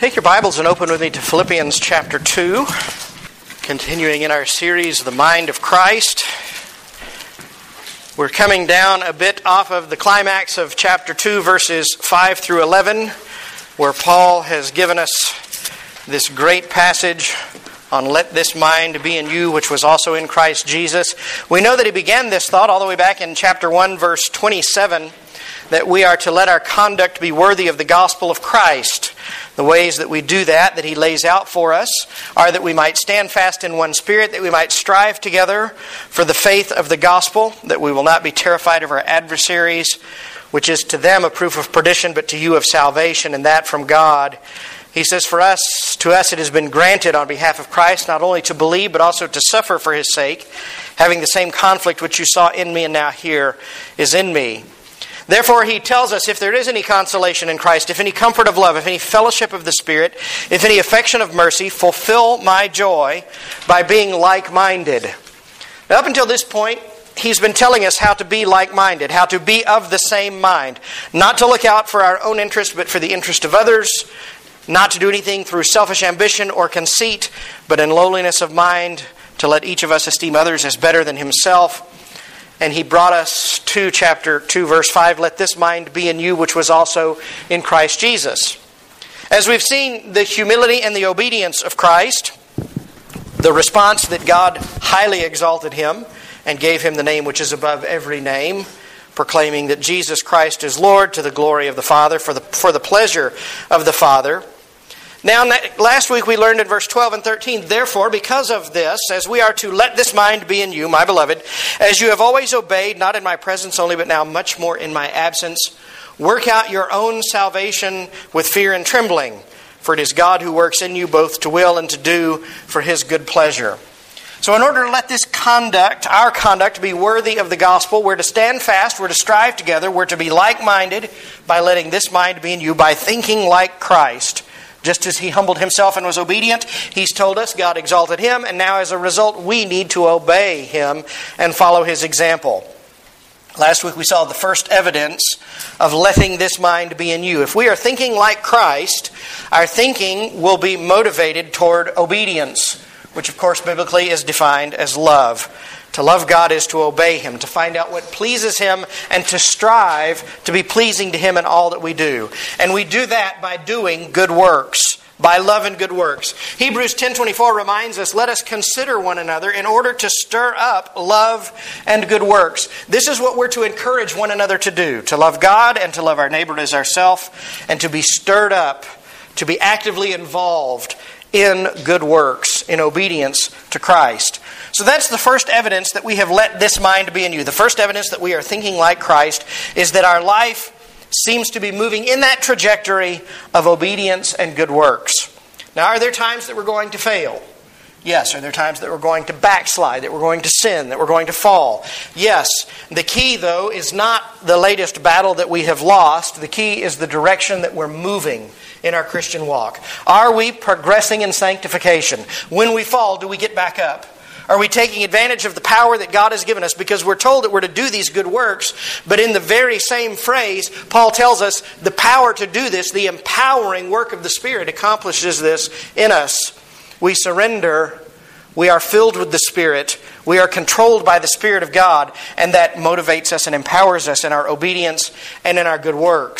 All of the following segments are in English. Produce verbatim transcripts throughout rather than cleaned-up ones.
Take your Bibles and open with me to Philippians chapter two, continuing in our series, The Mind of Christ. We're coming down a bit off of the climax of chapter two, verses five through eleven, where Paul has given us this great passage on let this mind be in you, which was also in Christ Jesus. We know that he began this thought all the way back in chapter one, verse twenty-seven, that we are to let our conduct be worthy of the gospel of Christ. The ways that we do that, that he lays out for us, are that we might stand fast in one spirit, that we might strive together for the faith of the gospel, that we will not be terrified of our adversaries, which is to them a proof of perdition, but to you of salvation, and that from God. He says, for us, to us it has been granted on behalf of Christ, not only to believe, but also to suffer for his sake, having the same conflict which you saw in me and now here is in me. Therefore, he tells us, if there is any consolation in Christ, if any comfort of love, if any fellowship of the Spirit, if any affection of mercy, fulfill my joy by being like-minded. Now, up until this point, he's been telling us how to be like-minded, how to be of the same mind. Not to look out for our own interest, but for the interest of others. Not to do anything through selfish ambition or conceit, but in lowliness of mind, to let each of us esteem others as better than himself. And he brought us to chapter two, verse five, let this mind be in you, which was also in Christ Jesus. As we've seen the humility and the obedience of Christ, the response that God highly exalted him and gave him the name which is above every name, proclaiming that Jesus Christ is Lord to the glory of the Father, for the, for the pleasure of the Father. Now, last week we learned in verse twelve and thirteen, therefore, because of this, as we are to let this mind be in you, my beloved, as you have always obeyed, not in my presence only, but now much more in my absence, work out your own salvation with fear and trembling, for it is God who works in you both to will and to do for his good pleasure. So in order to let this conduct, our conduct, be worthy of the gospel, we're to stand fast, we're to strive together, we're to be like-minded by letting this mind be in you, by thinking like Christ. Just as he humbled himself and was obedient, he's told us God exalted him, and now as a result we need to obey him and follow his example. Last week we saw the first evidence of letting this mind be in you. If we are thinking like Christ, our thinking will be motivated toward obedience, which of course biblically is defined as love. To love God is to obey him, to find out what pleases him, and to strive to be pleasing to him in all that we do. And we do that by doing good works, by love and good works. Hebrews ten twenty-four reminds us, let us consider one another in order to stir up love and good works. This is what we're to encourage one another to do, to love God and to love our neighbor as ourselves, and to be stirred up, to be actively involved in good works, in obedience to Christ. So that's the first evidence that we have let this mind be in you. The first evidence that we are thinking like Christ is that our life seems to be moving in that trajectory of obedience and good works. Now, are there times that we're going to fail? Yes. Are there times that we're going to backslide, that we're going to sin, that we're going to fall? Yes. The key, though, is not the latest battle that we have lost. The key is the direction that we're moving in our Christian walk. Are we progressing in sanctification? When we fall, do we get back up? Are we taking advantage of the power that God has given us? Because we're told that we're to do these good works, but in the very same phrase, Paul tells us the power to do this, the empowering work of the Spirit accomplishes this in us. We surrender, we are filled with the Spirit, we are controlled by the Spirit of God, and that motivates us and empowers us in our obedience and in our good works.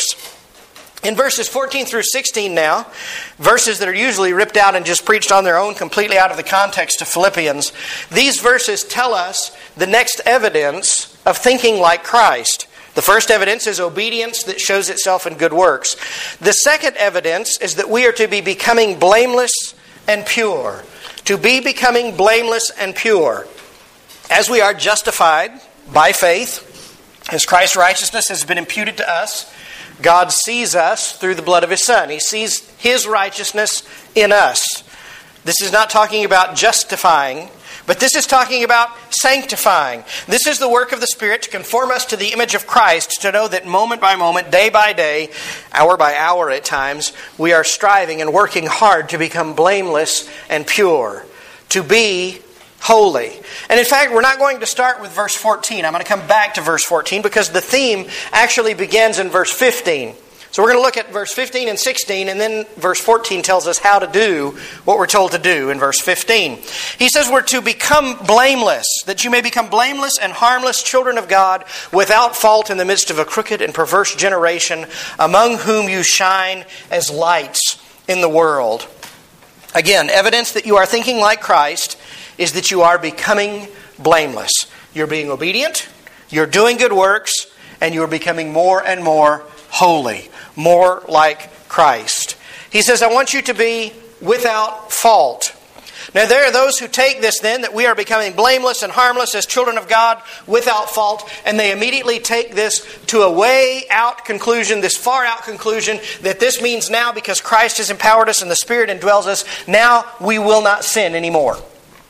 In verses fourteen through sixteen now, verses that are usually ripped out and just preached on their own, completely out of the context of Philippians, these verses tell us the next evidence of thinking like Christ. The first evidence is obedience that shows itself in good works. The second evidence is that we are to be becoming blameless and pure. To be becoming blameless and pure. As we are justified by faith, as Christ's righteousness has been imputed to us, God sees us through the blood of his Son. He sees his righteousness in us. This is not talking about justifying, but this is talking about sanctifying. This is the work of the Spirit to conform us to the image of Christ, to know that moment by moment, day by day, hour by hour at times, we are striving and working hard to become blameless and pure, to be holy. And in fact, we're not going to start with verse fourteen. I'm going to come back to verse fourteen because the theme actually begins in verse fifteen. So we're going to look at verse fifteen and sixteen, and then verse fourteen tells us how to do what we're told to do in verse fifteen. He says we're to become blameless, that you may become blameless and harmless children of God, without fault in the midst of a crooked and perverse generation, among whom you shine as lights in the world. Again, evidence that you are thinking like Christ is that you are becoming blameless. You're being obedient, you're doing good works, and you're becoming more and more holy, more like Christ. He says, I want you to be without fault. Now there are those who take this then, that we are becoming blameless and harmless as children of God without fault, and they immediately take this to a way out conclusion, this far out conclusion, that this means now because Christ has empowered us and the Spirit indwells us, now we will not sin anymore.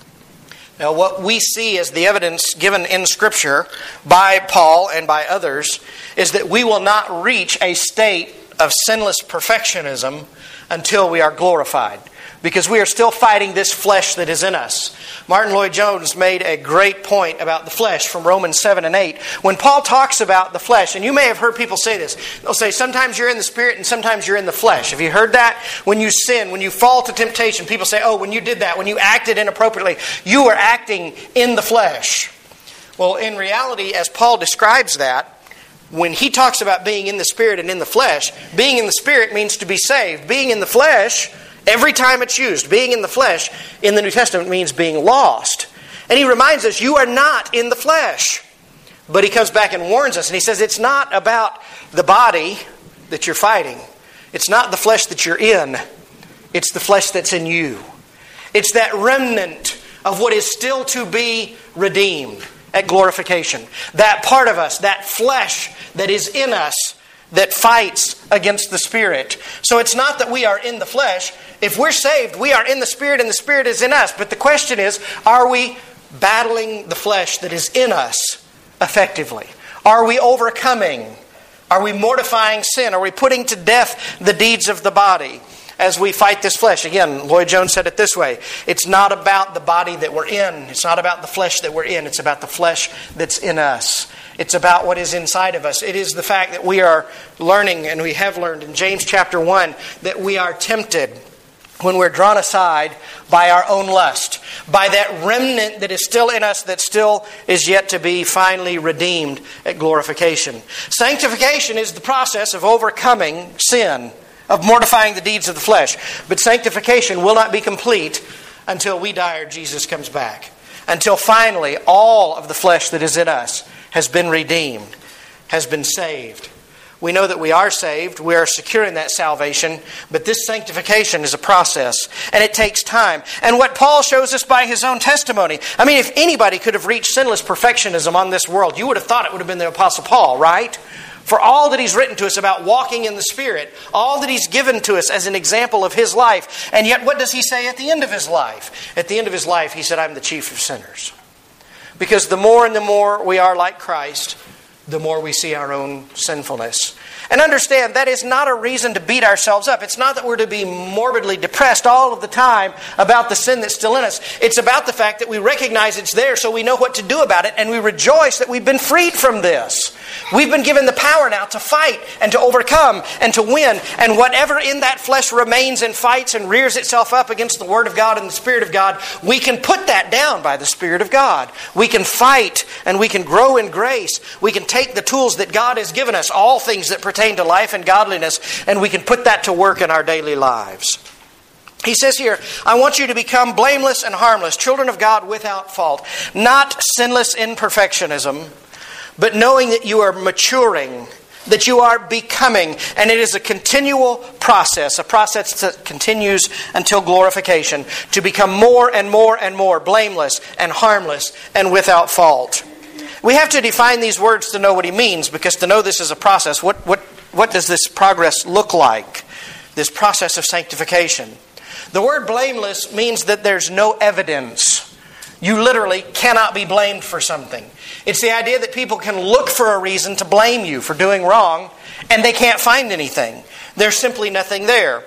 Now what we see as the evidence given in Scripture by Paul and by others is that we will not reach a state of sinless perfectionism until we are glorified, because we are still fighting this flesh that is in us. Martin Lloyd-Jones made a great point about the flesh from Romans seven and eight. When Paul talks about the flesh, and you may have heard people say this, they'll say sometimes you're in the Spirit and sometimes you're in the flesh. Have you heard that? When you sin, when you fall to temptation, people say, oh, when you did that, when you acted inappropriately, you were acting in the flesh. Well, in reality, as Paul describes that, when he talks about being in the Spirit and in the flesh, being in the Spirit means to be saved. Being in the flesh, every time it's used, being in the flesh in the New Testament means being lost. And he reminds us, you are not in the flesh. But he comes back and warns us, and he says it's not about the body that you're fighting. It's not the flesh that you're in. It's the flesh that's in you. It's that remnant of what is still to be redeemed at glorification. That part of us, that flesh that is in us, that fights against the Spirit. So it's not that we are in the flesh. If we're saved, we are in the Spirit and the Spirit is in us. But the question is, are we battling the flesh that is in us effectively? Are we overcoming? Are we mortifying sin? Are we putting to death the deeds of the body as we fight this flesh? Again, Lloyd-Jones said it this way. It's not about the body that we're in. It's not about the flesh that we're in. It's about the flesh that's in us. It's about what is inside of us. It is the fact that we are learning, and we have learned in James chapter one, that we are tempted when we're drawn aside by our own lust, by that remnant that is still in us, that still is yet to be finally redeemed at glorification. Sanctification is the process of overcoming sin, of mortifying the deeds of the flesh. But sanctification will not be complete until we die or Jesus comes back. Until finally all of the flesh that is in us has been redeemed, has been saved. We know that we are saved. We are secure in that salvation. But this sanctification is a process. And it takes time. And what Paul shows us by his own testimony. I mean, if anybody could have reached sinless perfectionism on this world, you would have thought it would have been the Apostle Paul, right? For all that he's written to us about walking in the Spirit, all that he's given to us as an example of his life. And yet what does he say at the end of his life? At the end of his life, he said, I'm the chief of sinners. Because the more and the more we are like Christ, the more we see our own sinfulness. And understand, that is not a reason to beat ourselves up. It's not that we're to be morbidly depressed all of the time about the sin that's still in us. It's about the fact that we recognize it's there so we know what to do about it, and we rejoice that we've been freed from this. We've been given the power now to fight and to overcome and to win. And whatever in that flesh remains and fights and rears itself up against the Word of God and the Spirit of God, we can put that down by the Spirit of God. We can fight and we can grow in grace. We can take the tools that God has given us, all things that pertain to life and godliness, and we can put that to work in our daily lives. He says here, I want you to become blameless and harmless, children of God without fault, not sinless in perfectionism, but knowing that you are maturing, that you are becoming, and it is a continual process, a process that continues until glorification, to become more and more and more blameless and harmless and without fault. We have to define these words to know what he means, because to know this is a process, what, what, what does this progress look like? This process of sanctification. The word blameless means that there's no evidence. You literally cannot be blamed for something. It's the idea that people can look for a reason to blame you for doing wrong, and they can't find anything. There's simply nothing there.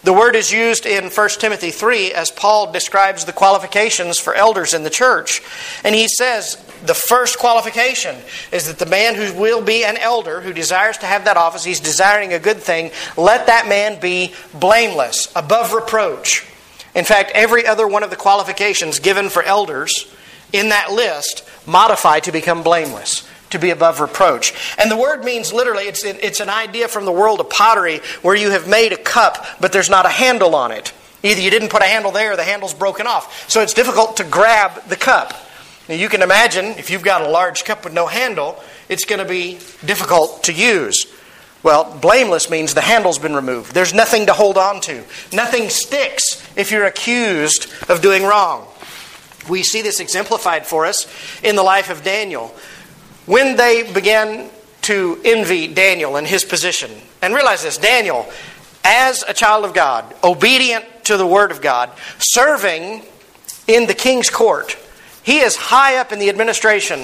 The word is used in First Timothy three as Paul describes the qualifications for elders in the church. And he says the first qualification is that the man who will be an elder, who desires to have that office, he's desiring a good thing, let that man be blameless, above reproach. In fact, every other one of the qualifications given for elders in that list modify to become blameless, to be above reproach. And the word means literally, it's it's an idea from the world of pottery where you have made a cup, but there's not a handle on it. Either you didn't put a handle there or the handle's broken off. So it's difficult to grab the cup. Now you can imagine, if you've got a large cup with no handle, it's going to be difficult to use. Well, blameless means the handle's been removed. There's nothing to hold on to. Nothing sticks if you're accused of doing wrong. We see this exemplified for us in the life of Daniel. When they began to envy Daniel and his position, and realize this, Daniel, as a child of God, obedient to the Word of God, serving in the king's court, he is high up in the administration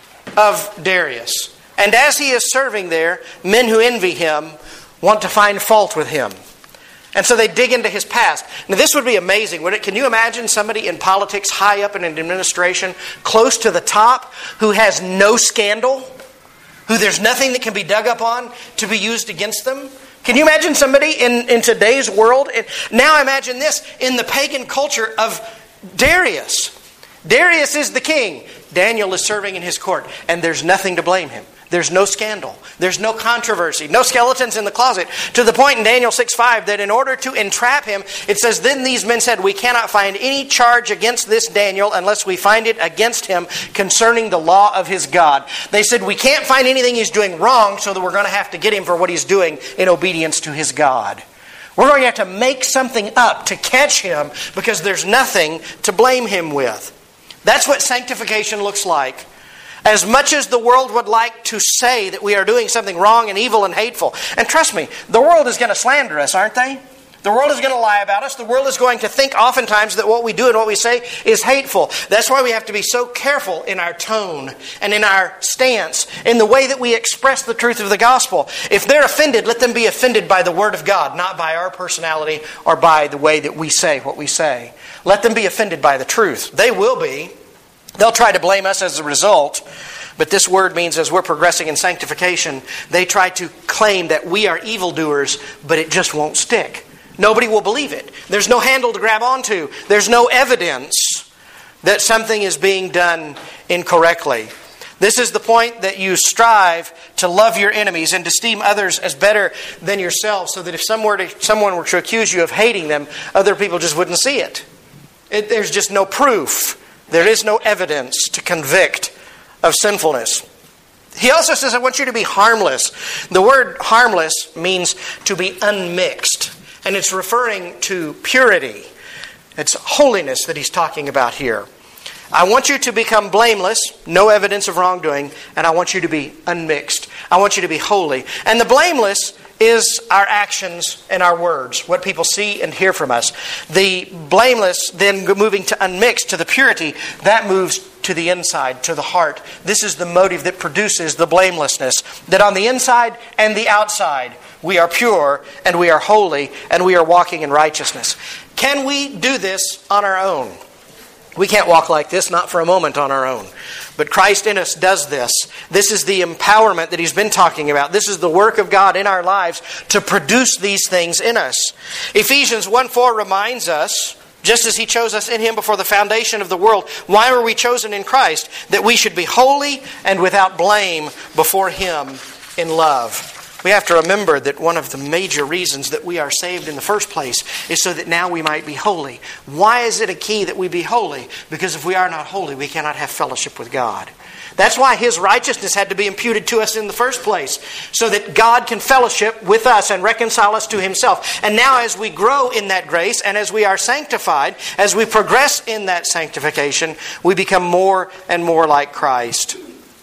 of Darius. And as he is serving there, men who envy him want to find fault with him. And so they dig into his past. Now this would be amazing, wouldn't it? Can you imagine somebody in politics, high up in an administration, close to the top, who has no scandal, who there's nothing that can be dug up on to be used against them? Can you imagine somebody in, in today's world? Now imagine this, in the pagan culture of Darius. Darius is the king. Daniel is serving in his court, and there's nothing to blame him. There's no scandal. There's no controversy. No skeletons in the closet. To the point in Daniel six five that in order to entrap him, it says, then these men said, we cannot find any charge against this Daniel unless we find it against him concerning the law of his God. They said, we can't find anything he's doing wrong, so that we're going to have to get him for what he's doing in obedience to his God. We're going to have to make something up to catch him because there's nothing to blame him with. That's what sanctification looks like. As much as the world would like to say that we are doing something wrong and evil and hateful. And trust me, the world is going to slander us, aren't they? The world is going to lie about us. The world is going to think oftentimes that what we do and what we say is hateful. That's why we have to be so careful in our tone and in our stance, in the way that we express the truth of the gospel. If they're offended, let them be offended by the Word of God, not by our personality or by the way that we say what we say. Let them be offended by the truth. They will be. They'll try to blame us as a result, but this word means as we're progressing in sanctification, they try to claim that we are evildoers, but it just won't stick. Nobody will believe it. There's no handle to grab onto. There's no evidence that something is being done incorrectly. This is the point that you strive to love your enemies and to esteem others as better than yourself, so that if someone were to, someone were to accuse you of hating them, other people just wouldn't see it. it there's just no proof. There is no evidence to convict of sinfulness. He also says, I want you to be harmless. The word harmless means to be unmixed. And it's referring to purity. It's holiness that he's talking about here. I want you to become blameless, no evidence of wrongdoing, and I want you to be unmixed. I want you to be holy. And the blameless is our actions and our words, what people see and hear from us. The blameless, then moving to unmixed, to the purity, that moves to the inside, to the heart. This is the motive that produces the blamelessness. That on the inside and the outside, we are pure and we are holy and we are walking in righteousness. Can we do this on our own? We can't walk like this, not for a moment on our own. But Christ in us does this. This is the empowerment that He's been talking about. This is the work of God in our lives to produce these things in us. Ephesians one four reminds us, just as He chose us in Him before the foundation of the world, why were we chosen in Christ? That we should be holy and without blame before Him in love. We have to remember that one of the major reasons that we are saved in the first place is so that now we might be holy. Why is it a key that we be holy? Because if we are not holy, we cannot have fellowship with God. That's why His righteousness had to be imputed to us in the first place, so that God can fellowship with us and reconcile us to Himself. And now as we grow in that grace and as we are sanctified, as we progress in that sanctification, we become more and more like Christ.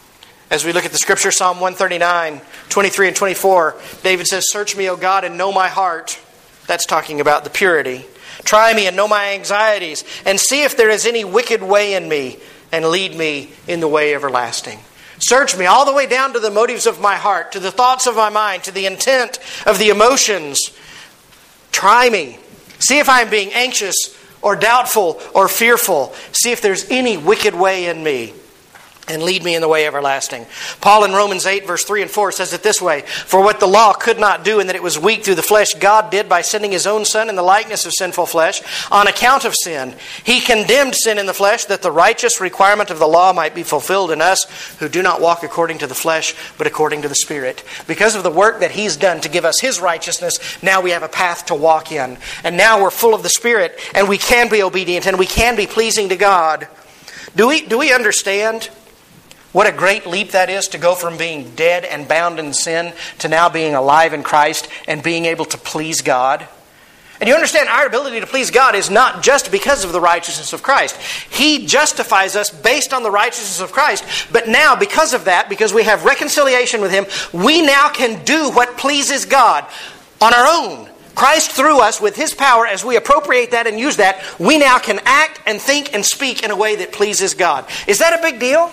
As we look at the Scripture, Psalm one thirty-nine, twenty-three and twenty-four, David says, "Search me, O God, and know my heart." That's talking about the purity. "Try me and know my anxieties, and see if there is any wicked way in me, and lead me in the way everlasting." Search me all the way down to the motives of my heart, to the thoughts of my mind, to the intent of the emotions. Try me. See if I'm being anxious or doubtful or fearful. See if there's any wicked way in me, and lead me in the way everlasting. Paul in Romans eight, verse three and four says it this way: For what the law could not do, in that it was weak through the flesh, God did by sending His own Son in the likeness of sinful flesh, on account of sin. He condemned sin in the flesh, that the righteous requirement of the law might be fulfilled in us, who do not walk according to the flesh, but according to the Spirit. Because of the work that He's done to give us His righteousness, now we have a path to walk in. And now we're full of the Spirit, and we can be obedient, and we can be pleasing to God. Do we, do we understand what a great leap that is, to go from being dead and bound in sin to now being alive in Christ and being able to please God? And you understand, our ability to please God is not just because of the righteousness of Christ. He justifies us based on the righteousness of Christ. But now, because of that, because we have reconciliation with Him, we now can do what pleases God on our own. Christ through us, with His power, as we appropriate that and use that, we now can act and think and speak in a way that pleases God. Is that a big deal?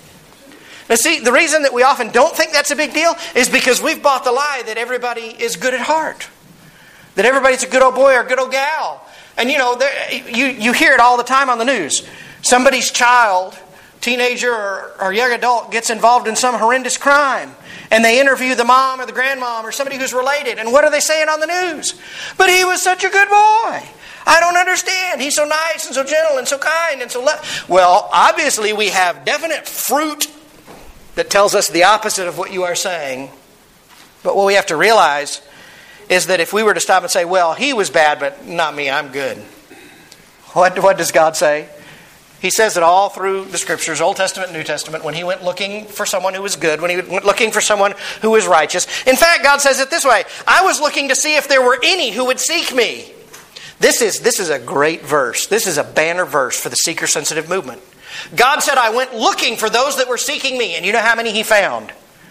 Now see, the reason that we often don't think that's a big deal is because we've bought the lie that everybody is good at heart. That everybody's a good old boy or a good old gal. And you know, you, you hear it all the time on the news. Somebody's child, teenager or, or young adult gets involved in some horrendous crime. And they interview the mom or the grandmom or somebody who's related. And what are they saying on the news? But he was such a good boy. I don't understand. He's so nice and so gentle and so kind and so... Le-. Well, obviously we have definite fruit that tells us the opposite of what you are saying. But what we have to realize is that if we were to stop and say, well, he was bad, but not me, I'm good. What, what does God say? He says it all through the Scriptures, Old Testament, New Testament, when He went looking for someone who was good, when He went looking for someone who was righteous. In fact, God says it this way: I was looking to see if there were any who would seek me. This is, this is a great verse. This is a banner verse for the seeker-sensitive movement. God said, I went looking for those that were seeking me. And you know how many He found?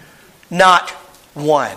Not one.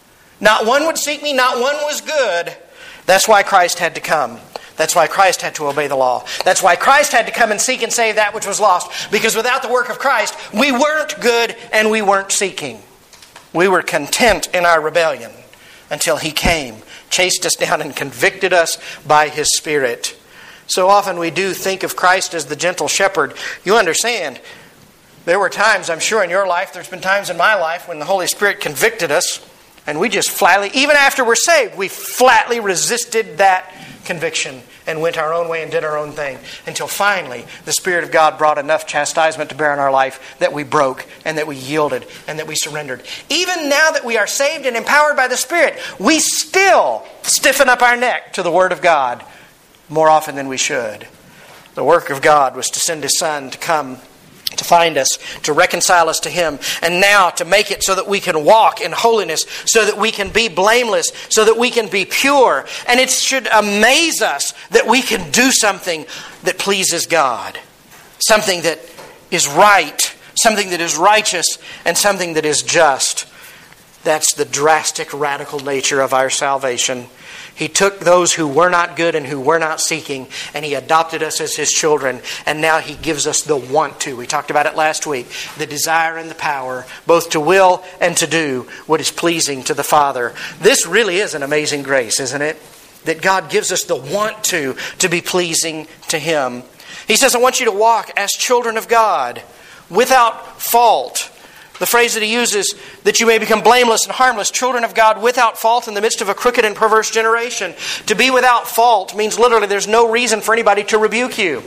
Not one would seek me. Not one was good. That's why Christ had to come. That's why Christ had to obey the law. That's why Christ had to come and seek and save that which was lost. Because without the work of Christ, we weren't good and we weren't seeking. We were content in our rebellion until He came, chased us down, and convicted us by His Spirit. So often we do think of Christ as the gentle shepherd. You understand, there were times, I'm sure in your life, there's been times in my life when the Holy Spirit convicted us and we just flatly, even after we're saved, we flatly resisted that conviction and went our own way and did our own thing until finally the Spirit of God brought enough chastisement to bear on our life that we broke and that we yielded and that we surrendered. Even now that we are saved and empowered by the Spirit, we still stiffen up our neck to the Word of God more often than we should. The work of God was to send His Son to come to find us, to reconcile us to Him, and now to make it so that we can walk in holiness, so that we can be blameless, so that we can be pure. And it should amaze us that we can do something that pleases God, something that is right, something that is righteous, and something that is just. That's the drastic, radical nature of our salvation. He took those who were not good and who were not seeking, and He adopted us as His children, and now He gives us the want to. We talked about it last week. The desire and the power, both to will and to do what is pleasing to the Father. This really is an amazing grace, isn't it? That God gives us the want to, to be pleasing to Him. He says, I want you to walk as children of God, without fault. The phrase that He uses, that you may become blameless and harmless, children of God without fault in the midst of a crooked and perverse generation. To be without fault means literally there's no reason for anybody to rebuke you.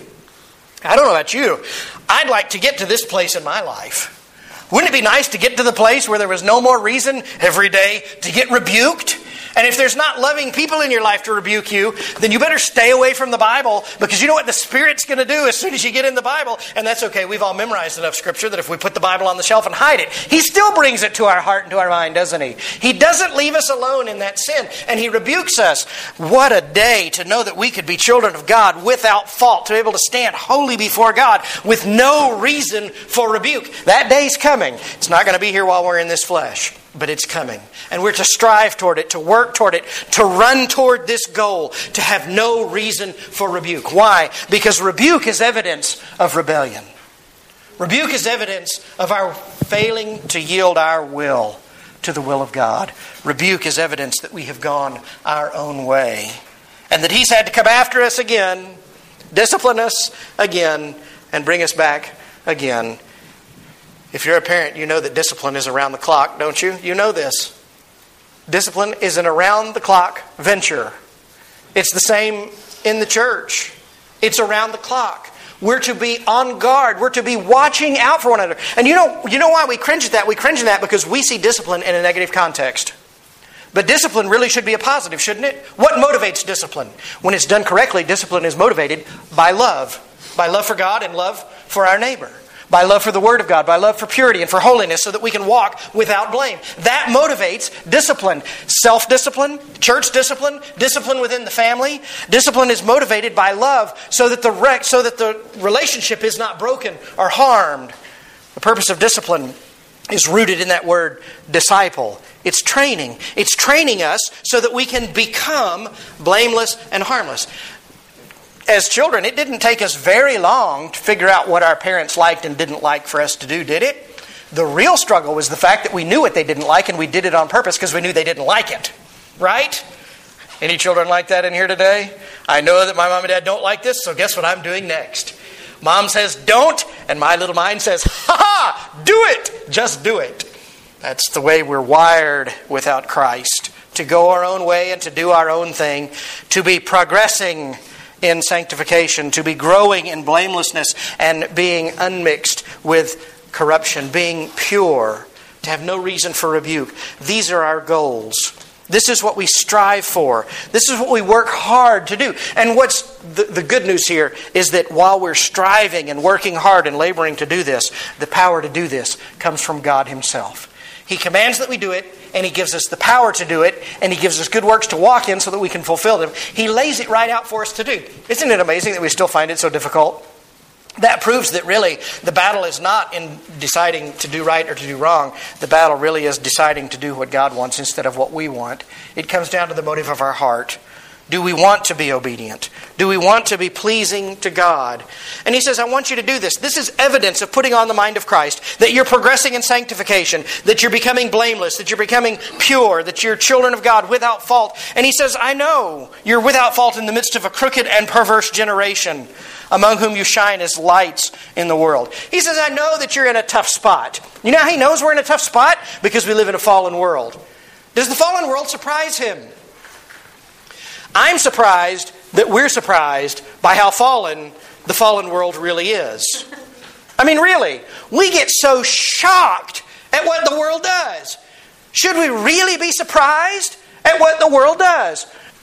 I don't know about you. I'd like to get to this place in my life. Wouldn't it be nice to get to the place where there was no more reason every day to get rebuked? And if there's not loving people in your life to rebuke you, then you better stay away from the Bible, because you know what the Spirit's going to do as soon as you get in the Bible. And that's okay. We've all memorized enough Scripture that if we put the Bible on the shelf and hide it, He still brings it to our heart and to our mind, doesn't He? He doesn't leave us alone in that sin, and He rebukes us. What a day to know that we could be children of God without fault, to be able to stand holy before God with no reason for rebuke. That day's coming. It's not going to be here while we're in this flesh, but it's coming. And we're to strive toward it, to work toward it, to run toward this goal, to have no reason for rebuke. Why? Because rebuke is evidence of rebellion. Rebuke is evidence of our failing to yield our will to the will of God. Rebuke is evidence that we have gone our own way. And that He's had to come after us again, discipline us again, and bring us back again. If you're a parent, you know that discipline is around the clock, don't you? You know this. Discipline is an around-the-clock venture. It's the same in the church. It's around the clock. We're to be on guard. We're to be watching out for one another. And you know, you know why we cringe at that? We cringe at that because we see discipline in a negative context. But discipline really should be a positive, shouldn't it? What motivates discipline? When it's done correctly, discipline is motivated by love. By love for God and love for our neighbor. By love for the Word of God, by love for purity and for holiness so that we can walk without blame. That motivates discipline. Self-discipline, church discipline, discipline within the family. Discipline is motivated by love so that the rec- so that the relationship is not broken or harmed. The purpose of discipline is rooted in that word disciple. It's training. It's training us so that we can become blameless and harmless. As children, it didn't take us very long to figure out what our parents liked and didn't like for us to do, did it? The real struggle was the fact that we knew what they didn't like and we did it on purpose because we knew they didn't like it. Right? Any children like that in here today? I know that my mom and dad don't like this, so guess what I'm doing next? Mom says, don't, and my little mind says, ha ha, do it, just do it. That's the way we're wired without Christ. To go our own way and to do our own thing. To be progressing in sanctification, to be growing in blamelessness and being unmixed with corruption, being pure, to have no reason for rebuke. These are our goals. This is what we strive for. This is what we work hard to do. And what's the, the good news here is that while we're striving and working hard and laboring to do this, the power to do this comes from God Himself. He commands that we do it, and He gives us the power to do it, and He gives us good works to walk in so that we can fulfill them. He lays it right out for us to do. Isn't it amazing that we still find it so difficult? That proves that really the battle is not in deciding to do right or to do wrong. The battle really is deciding to do what God wants instead of what we want. It comes down to the motive of our heart. Do we want to be obedient? Do we want to be pleasing to God? And He says, I want you to do this. This is evidence of putting on the mind of Christ, that you're progressing in sanctification, that you're becoming blameless, that you're becoming pure, that you're children of God without fault. And He says, I know you're without fault in the midst of a crooked and perverse generation, among whom you shine as lights in the world. He says, I know that you're in a tough spot. You know how He knows we're in a tough spot? Because we live in a fallen world. Does the fallen world surprise Him? I'm surprised that we're surprised by how fallen the fallen world really is. I mean, really, we get so shocked at what the world does. Should we really be surprised at what the world does?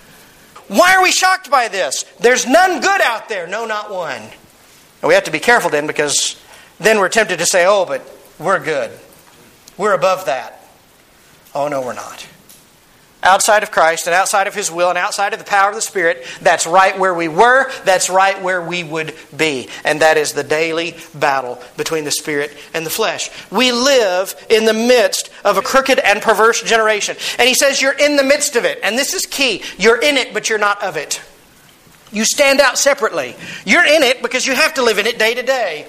Why are we shocked by this? There's none good out there. No, not one. And we have to be careful then, because then we're tempted to say, oh, but we're good. We're above that. Oh, no, we're not. Outside of Christ and outside of His will and outside of the power of the Spirit, that's right where we were, that's right where we would be. And that is the daily battle between the Spirit and the flesh. We live in the midst of a crooked and perverse generation. And He says you're in the midst of it. And this is key. You're in it, but you're not of it. You stand out separately. You're in it because you have to live in it day to day.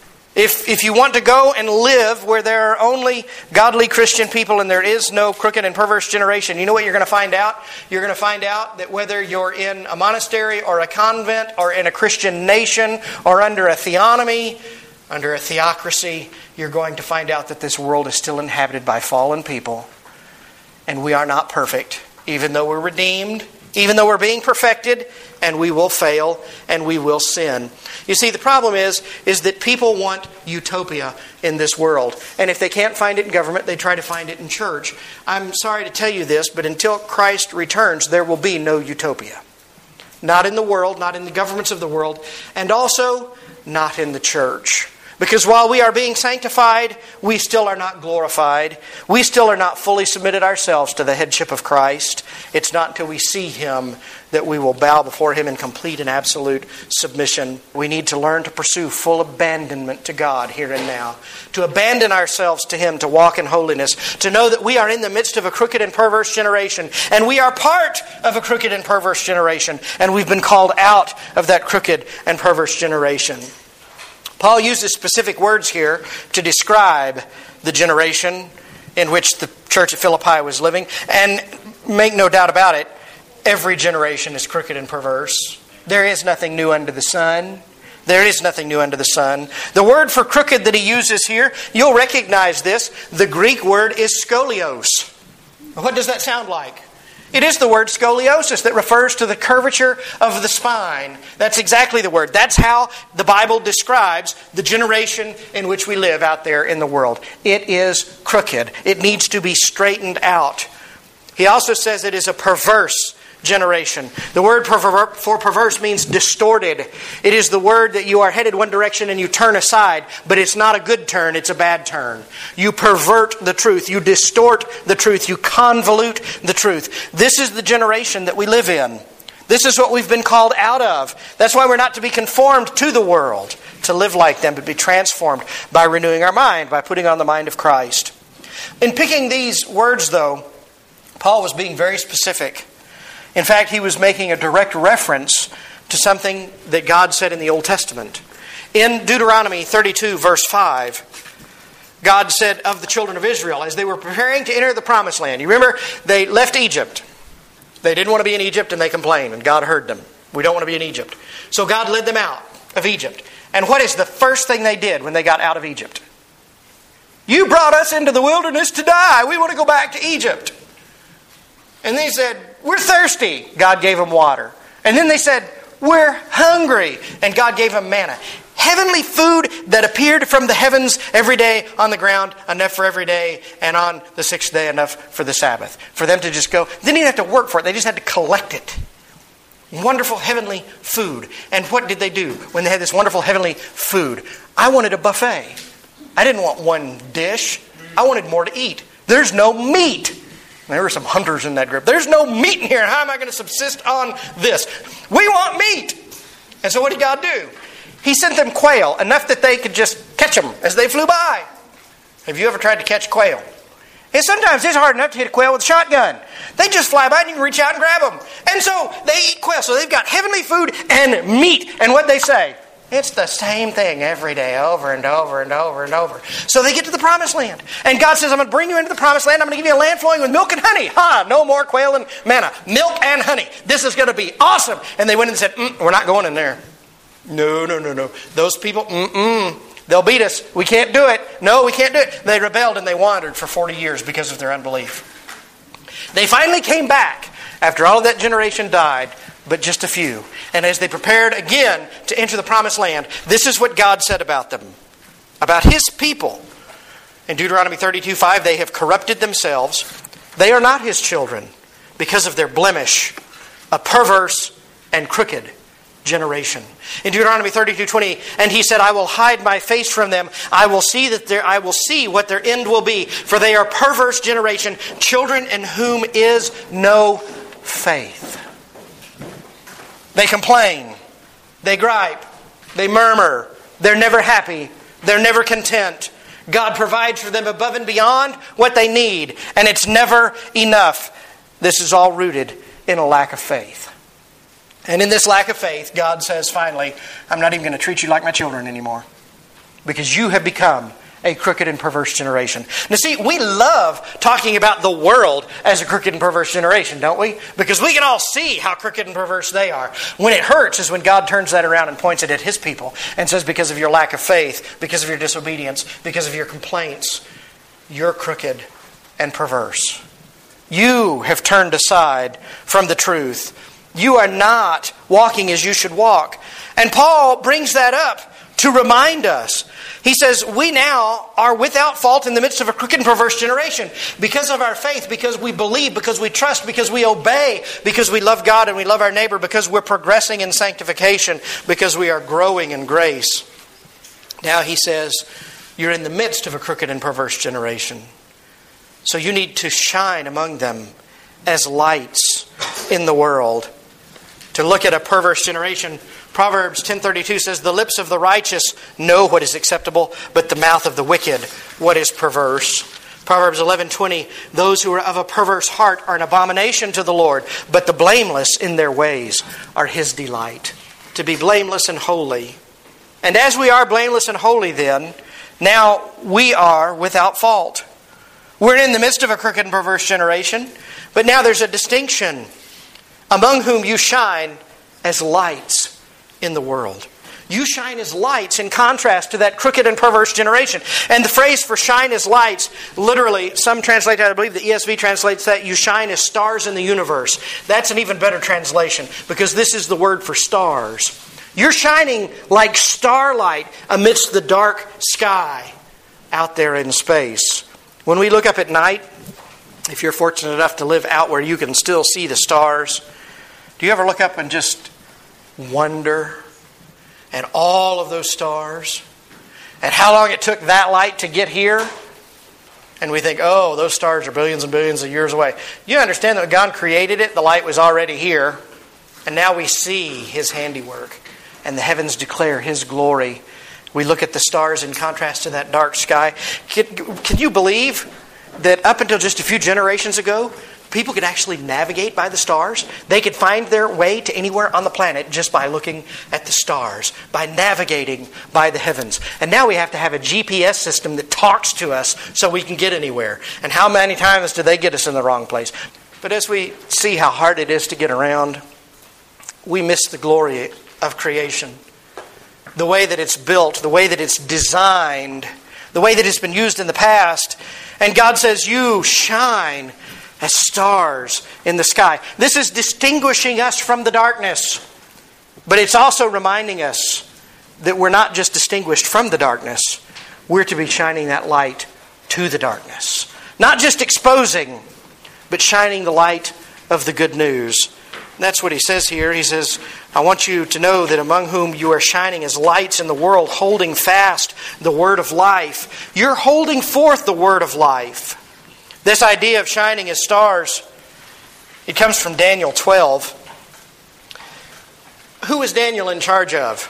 If if you want to go and live where there are only godly Christian people and there is no crooked and perverse generation, you know what you're going to find out? You're going to find out that whether you're in a monastery or a convent or in a Christian nation or under a theonomy, under a theocracy, you're going to find out that this world is still inhabited by fallen people. And we are not perfect, even though we're redeemed, even though we're being perfected, and we will fail and we will sin. You see, the problem is, is that people want utopia in this world. And if they can't find it in government, they try to find it in church. I'm sorry to tell you this, but until Christ returns, there will be no utopia. Not in the world, not in the governments of the world, and also not in the church. Because while we are being sanctified, we still are not glorified. We still are not fully submitted ourselves to the headship of Christ. It's not until we see Him that we will bow before Him in complete and absolute submission. We need to learn to pursue full abandonment to God here and now. To abandon ourselves to Him, to walk in holiness. To know that we are in the midst of a crooked and perverse generation. And we are part of a crooked and perverse generation. And we've been called out of that crooked and perverse generation. Paul uses specific words here to describe the generation in which the church at Philippi was living. And make no doubt about it, Every generation is crooked and perverse. There is nothing new under the sun. There is nothing new under the sun. The word for crooked that he uses here, you'll recognize this. The Greek word is scolios. What does that sound like? It is the word scoliosis that refers to the curvature of the spine. That's exactly the word. That's how the Bible describes the generation in which we live out there in the world. It is crooked. It needs to be straightened out. He also says it is a perverse generation. The word for perverse means distorted. It is the word that you are headed one direction and you turn aside, but it's not a good turn, it's a bad turn. You pervert the truth. You distort the truth. You convolute the truth. This is the generation that we live in. This is what we've been called out of. That's why we're not to be conformed to the world, to live like them, but be transformed by renewing our mind, by putting on the mind of Christ. In picking these words, though, Paul was being very specific. In fact, he was making a direct reference to something that God said in the Old Testament. In Deuteronomy thirty-two, verse five, God said of the children of Israel, as they were preparing to enter the promised land. You remember, they left Egypt. They didn't want to be in Egypt and they complained, and God heard them. We don't want to be in Egypt. So God led them out of Egypt. And what is the first thing they did when they got out of Egypt? You brought us into the wilderness to die. We want to go back to Egypt. And they said, we're thirsty. God gave them water. And then they said, we're hungry. And God gave them manna. Heavenly food that appeared from the heavens every day on the ground, enough for every day, and on the sixth day enough for the Sabbath. For them to just go, they didn't have to work for it. They just had to collect it. Wonderful heavenly food. And what did they do when they had this wonderful heavenly food? I wanted a buffet. I didn't want one dish. I wanted more to eat. There's no meat. There were some hunters in that group. There's no meat in here. How am I going to subsist on this? We want meat. And so what did God do? He sent them quail, enough that they could just catch them as they flew by. Have you ever tried to catch quail? And sometimes it's hard enough to hit a quail with a shotgun. They just fly by and you can reach out and grab them. And so they eat quail. So they've got heavenly food and meat. And what they say? It's the same thing every day, over and over and over and over. So they get to the promised land. And God says, I'm going to bring you into the promised land. I'm going to give you a land flowing with milk and honey. Ha! No more quail and manna. Milk and honey. This is going to be awesome. And they went and said, mm, we're not going in there. No, no, no, no. Those people, mm-mm. They'll beat us. We can't do it. No, we can't do it. They rebelled and they wandered for forty years because of their unbelief. They finally came back after all of that generation died, but just a few. And as they prepared again to enter the promised land, this is what God said about them, about His people. In Deuteronomy thirty-two five, they have corrupted themselves. They are not His children because of their blemish, a perverse and crooked generation. In Deuteronomy thirty-two twenty, and He said, I will hide my face from them. I will see that their, I will see what their end will be. For they are a perverse generation, children in whom is no faith. They complain. They gripe. They murmur. They're never happy. They're never content. God provides for them above and beyond what they need. And it's never enough. This is all rooted in a lack of faith. And in this lack of faith, God says finally, I'm not even going to treat you like my children anymore. Because you have become a crooked and perverse generation. Now see, we love talking about the world as a crooked and perverse generation, don't we? Because we can all see how crooked and perverse they are. When it hurts is when God turns that around and points it at His people and says, because of your lack of faith, because of your disobedience, because of your complaints, you're crooked and perverse. You have turned aside from the truth. You are not walking as you should walk. And Paul brings that up to remind us. He says, we now are without fault in the midst of a crooked and perverse generation because of our faith, because we believe, because we trust, because we obey, because we love God and we love our neighbor, because we're progressing in sanctification, because we are growing in grace. Now he says, you're in the midst of a crooked and perverse generation. So you need to shine among them as lights in the world. To look at a perverse generation, Proverbs ten thirty-two says, the lips of the righteous know what is acceptable, but the mouth of the wicked what is perverse. Proverbs eleven twenty, those who are of a perverse heart are an abomination to the Lord, but the blameless in their ways are His delight. To be blameless and holy. And as we are blameless and holy then, now we are without fault. We're in the midst of a crooked and perverse generation, but now there's a distinction. among whom you shine as lights in the world. You shine as lights in contrast to that crooked and perverse generation. And the phrase for shine as lights, literally, some translate that, I believe the E S V translates that, you shine as stars in the universe. That's an even better translation, because this is the word for stars. You're shining like starlight amidst the dark sky out there in space. When we look up at night, if you're fortunate enough to live out where you can still see the stars, do you ever look up and just wonder at all of those stars, and how long it took that light to get here? And we think, oh, those stars are billions and billions of years away. You understand that when God created it, the light was already here, and now we see His handiwork, and the heavens declare His glory. We look at the stars in contrast to that dark sky. Can, can you believe that up until just a few generations ago, people could actually navigate by the stars? They could find their way to anywhere on the planet just by looking at the stars, by navigating by the heavens. And now we have to have a G P S system that talks to us so we can get anywhere. And how many times do they get us in the wrong place? But as we see how hard it is to get around, we miss the glory of creation. The way that it's built, the way that it's designed, the way that it's been used in the past. And God says, you shine as stars in the sky. This is distinguishing us from the darkness. But it's also reminding us that we're not just distinguished from the darkness. We're to be shining that light to the darkness. Not just exposing, but shining the light of the good news. And that's what he says here. He says, I want you to know that among whom you are shining as lights in the world, holding fast the word of life. You're holding forth the word of life. This idea of shining as stars, it comes from Daniel twelve. Who was Daniel in charge of?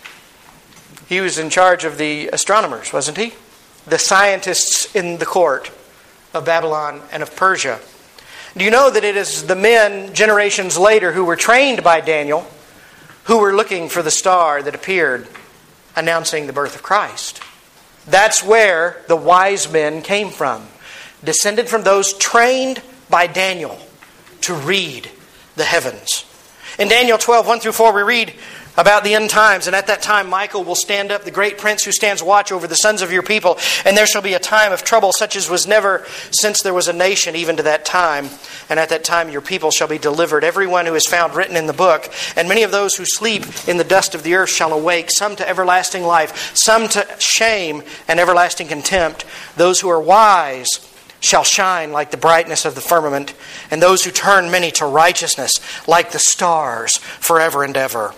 He was in charge of the astronomers, wasn't he? The scientists in the court of Babylon and of Persia. Do you know that it is the men generations later who were trained by Daniel who were looking for the star that appeared announcing the birth of Christ? That's where the wise men came from. Descended from those trained by Daniel to read the heavens. In Daniel twelve, one through four, we read about the end times. And at that time, Michael will stand up, the great prince who stands watch over the sons of your people. And there shall be a time of trouble such as was never since there was a nation, even to that time. And at that time, your people shall be delivered, everyone who is found written in the book. And many of those who sleep in the dust of the earth shall awake, some to everlasting life, some to shame and everlasting contempt. Those who are wise shall shine like the brightness of the firmament, and those who turn many to righteousness like the stars forever and ever.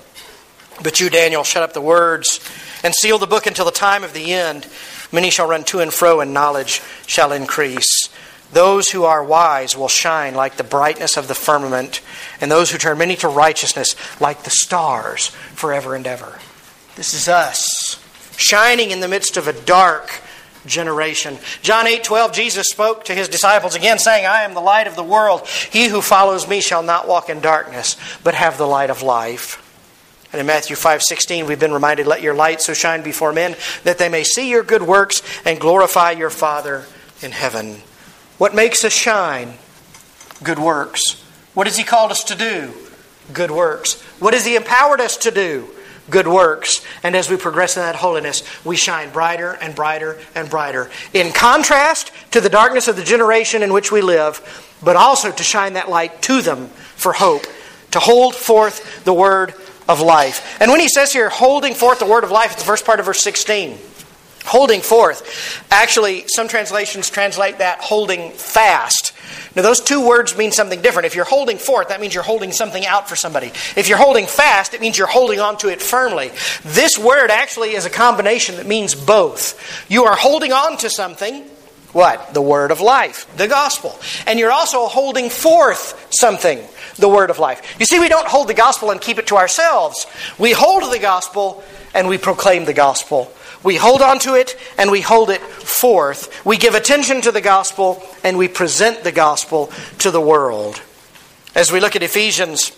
But you, Daniel, shut up the words and seal the book until the time of the end. Many shall run to and fro, and knowledge shall increase. Those who are wise will shine like the brightness of the firmament, and those who turn many to righteousness like the stars forever and ever. This is us, shining in the midst of a dark generation. John eight twelve, Jesus spoke to His disciples again, saying, I am the light of the world. He who follows me shall not walk in darkness, but have the light of life. And in Matthew five sixteen, we've been reminded, let your light so shine before men, that they may see your good works and glorify your Father in heaven. What makes us shine? Good works. What has He called us to do? Good works. What has He empowered us to do? Good works. And as we progress in that holiness, we shine brighter and brighter and brighter. In contrast to the darkness of the generation in which we live, but also to shine that light to them for hope. To hold forth the word of life. And when he says here, holding forth the word of life, it's the first part of verse sixteen. Holding forth. Actually, some translations translate that holding fast. Now, those two words mean something different. If you're holding forth, that means you're holding something out for somebody. If you're holding fast, it means you're holding on to it firmly. This word actually is a combination that means both. You are holding on to something. What? The word of life. The gospel. And you're also holding forth something. The word of life. You see, we don't hold the gospel and keep it to ourselves. We hold the gospel and we proclaim the gospel. We hold on to it and we hold it forth. We give attention to the gospel and we present the gospel to the world. As we look at Ephesians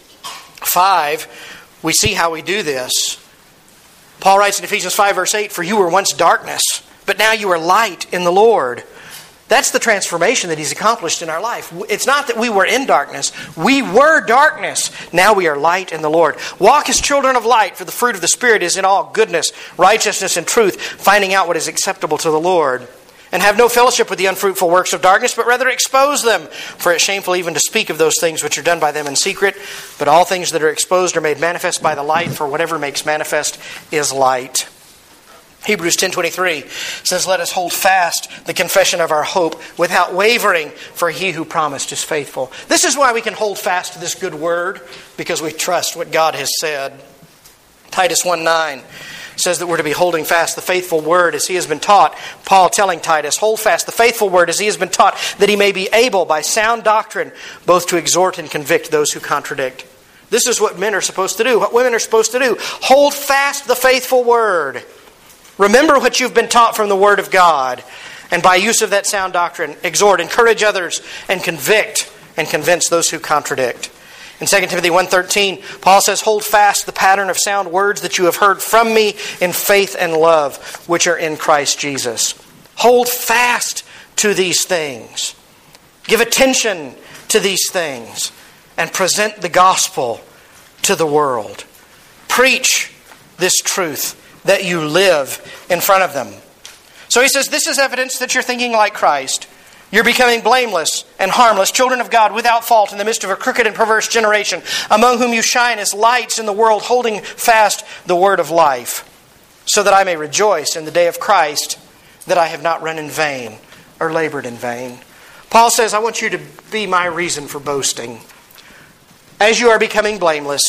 five, we see how we do this. Paul writes in Ephesians five verse eight, for you were once darkness, but now you are light in the Lord. That's the transformation that He's accomplished in our life. It's not that we were in darkness. We were darkness. Now we are light in the Lord. Walk as children of light, for the fruit of the Spirit is in all goodness, righteousness, and truth, finding out what is acceptable to the Lord. And have no fellowship with the unfruitful works of darkness, but rather expose them. For it's shameful even to speak of those things which are done by them in secret. But all things that are exposed are made manifest by the light, for whatever makes manifest is light. Hebrews ten twenty-three says, let us hold fast the confession of our hope without wavering, for He who promised is faithful. This is why we can hold fast to this good word, because we trust what God has said. Titus one nine says that we're to be holding fast the faithful word as he has been taught. Paul telling Titus, hold fast the faithful word as he has been taught, that he may be able by sound doctrine both to exhort and convict those who contradict. This is what men are supposed to do, what women are supposed to do. Hold fast the faithful word. Remember what you've been taught from the Word of God, and by use of that sound doctrine, exhort, encourage others, and convict and convince those who contradict. In Second Timothy one thirteen, Paul says, hold fast the pattern of sound words that you have heard from me in faith and love, which are in Christ Jesus. Hold fast to these things. Give attention to these things, and present the gospel to the world. Preach this truth that you live in front of them. So he says, this is evidence that you're thinking like Christ. You're becoming blameless and harmless, children of God without fault in the midst of a crooked and perverse generation, among whom you shine as lights in the world, holding fast the word of life, so that I may rejoice in the day of Christ, that I have not run in vain or labored in vain. Paul says, I want you to be my reason for boasting. As you are becoming blameless,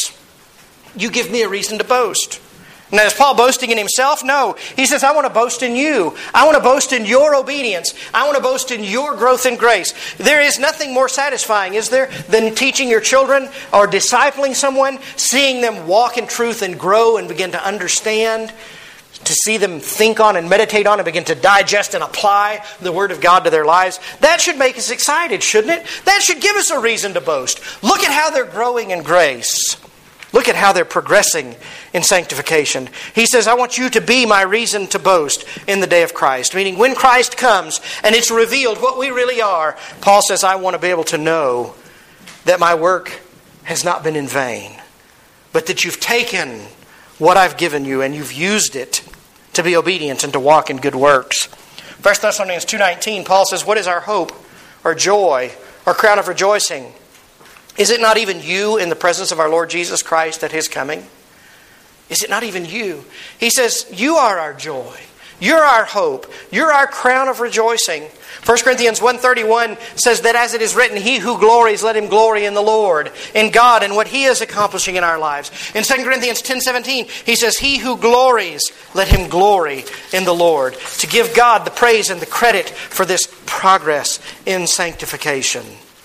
you give me a reason to boast. Now, is Paul boasting in himself? No. He says, I want to boast in you. I want to boast in your obedience. I want to boast in your growth in grace. There is nothing more satisfying, is there, than teaching your children or discipling someone, seeing them walk in truth and grow and begin to understand, to see them think on and meditate on and begin to digest and apply the Word of God to their lives. That should make us excited, shouldn't it? That should give us a reason to boast. Look at how they're growing in grace. Look at how they're progressing in sanctification. He says, I want you to be my reason to boast in the day of Christ. Meaning when Christ comes and it's revealed what we really are, Paul says, I want to be able to know that my work has not been in vain, but that you've taken what I've given you and you've used it to be obedient and to walk in good works. First Thessalonians two nineteen, Paul says, what is our hope or joy or crown of rejoicing? Is it not even you in the presence of our Lord Jesus Christ at His coming? Is it not even you? He says, you are our joy. You're our hope. You're our crown of rejoicing. First Corinthians one thirty-one says that as it is written, he who glories, let him glory in the Lord, in God, and what He is accomplishing in our lives. In Second Corinthians ten seventeen, he says, he who glories, let him glory in the Lord. To give God the praise and the credit for this progress in sanctification.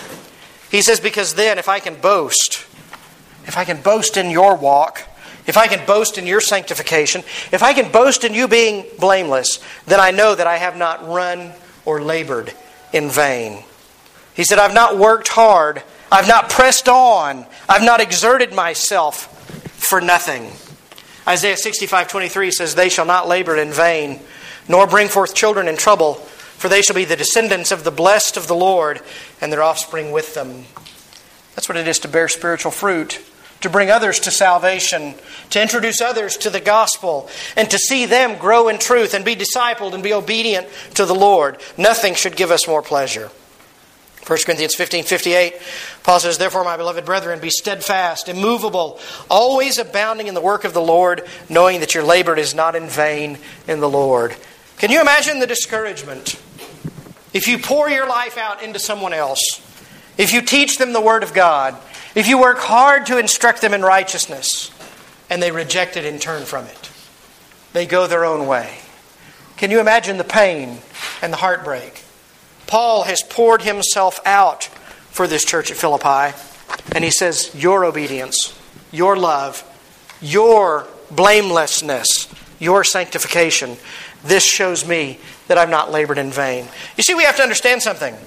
He says, because then if I can boast, if I can boast in your walk, if I can boast in your sanctification, if I can boast in you being blameless, then I know that I have not run or labored in vain. He said, I've not worked hard. I've not pressed on. I've not exerted myself for nothing. Isaiah sixty-five twenty-three says, they shall not labor in vain, nor bring forth children in trouble, for they shall be the descendants of the blessed of the Lord, and their offspring with them. That's what it is to bear spiritual fruit. To bring others to salvation. To introduce others to the gospel. And to see them grow in truth and be discipled and be obedient to the Lord. Nothing should give us more pleasure. First Corinthians fifteen fifty-eight, Paul says, therefore, my beloved brethren, be steadfast, immovable, always abounding in the work of the Lord, knowing that your labor is not in vain in the Lord. Can you imagine the discouragement? If you pour your life out into someone else, if you teach them the Word of God, if you work hard to instruct them in righteousness, and they reject it and turn from it, they go their own way. Can you imagine the pain and the heartbreak? Paul has poured himself out for this church at Philippi, and he says, your obedience, your love, your blamelessness, your sanctification, this shows me that I've not labored in vain. You see, we have to understand something.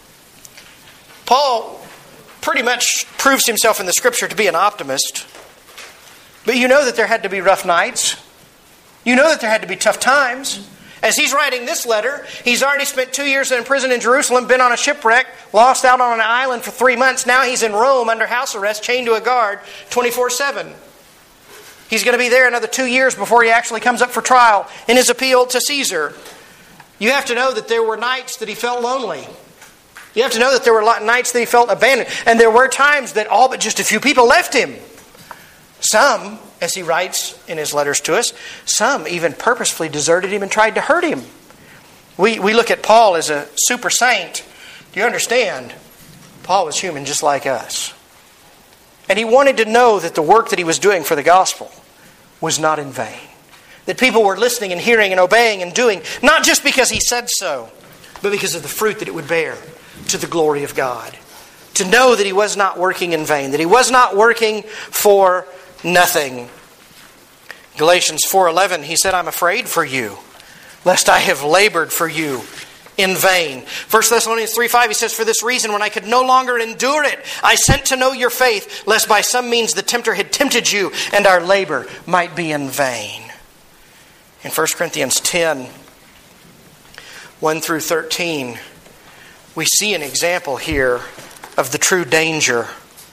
Paul pretty much proves himself in the Scripture to be an optimist. But you know that there had to be rough nights. You know that there had to be tough times. As he's writing this letter, he's already spent two years in prison in Jerusalem, been on a shipwreck, lost out on an island for three months. Now he's in Rome under house arrest, chained to a guard twenty-four seven. He's going to be there another two years before he actually comes up for trial in his appeal to Caesar. You have to know that there were nights that he felt lonely. You have to know that there were nights that he felt abandoned. And there were times that all but just a few people left him. Some, as he writes in his letters to us, some even purposefully deserted him and tried to hurt him. We, we look at Paul as a super saint. Do you understand? Paul was human just like us. And he wanted to know that the work that he was doing for the gospel was not in vain. That people were listening and hearing and obeying and doing, not just because he said so, but because of the fruit that it would bear to the glory of God. To know that he was not working in vain, that he was not working for nothing. Galatians four eleven, he said, I'm afraid for you, lest I have labored for you in vain. First Thessalonians three five, he says, for this reason, when I could no longer endure it, I sent to know your faith, lest by some means the tempter had tempted you, and our labor might be in vain. In First Corinthians ten, one through thirteen, we see an example here of the true danger.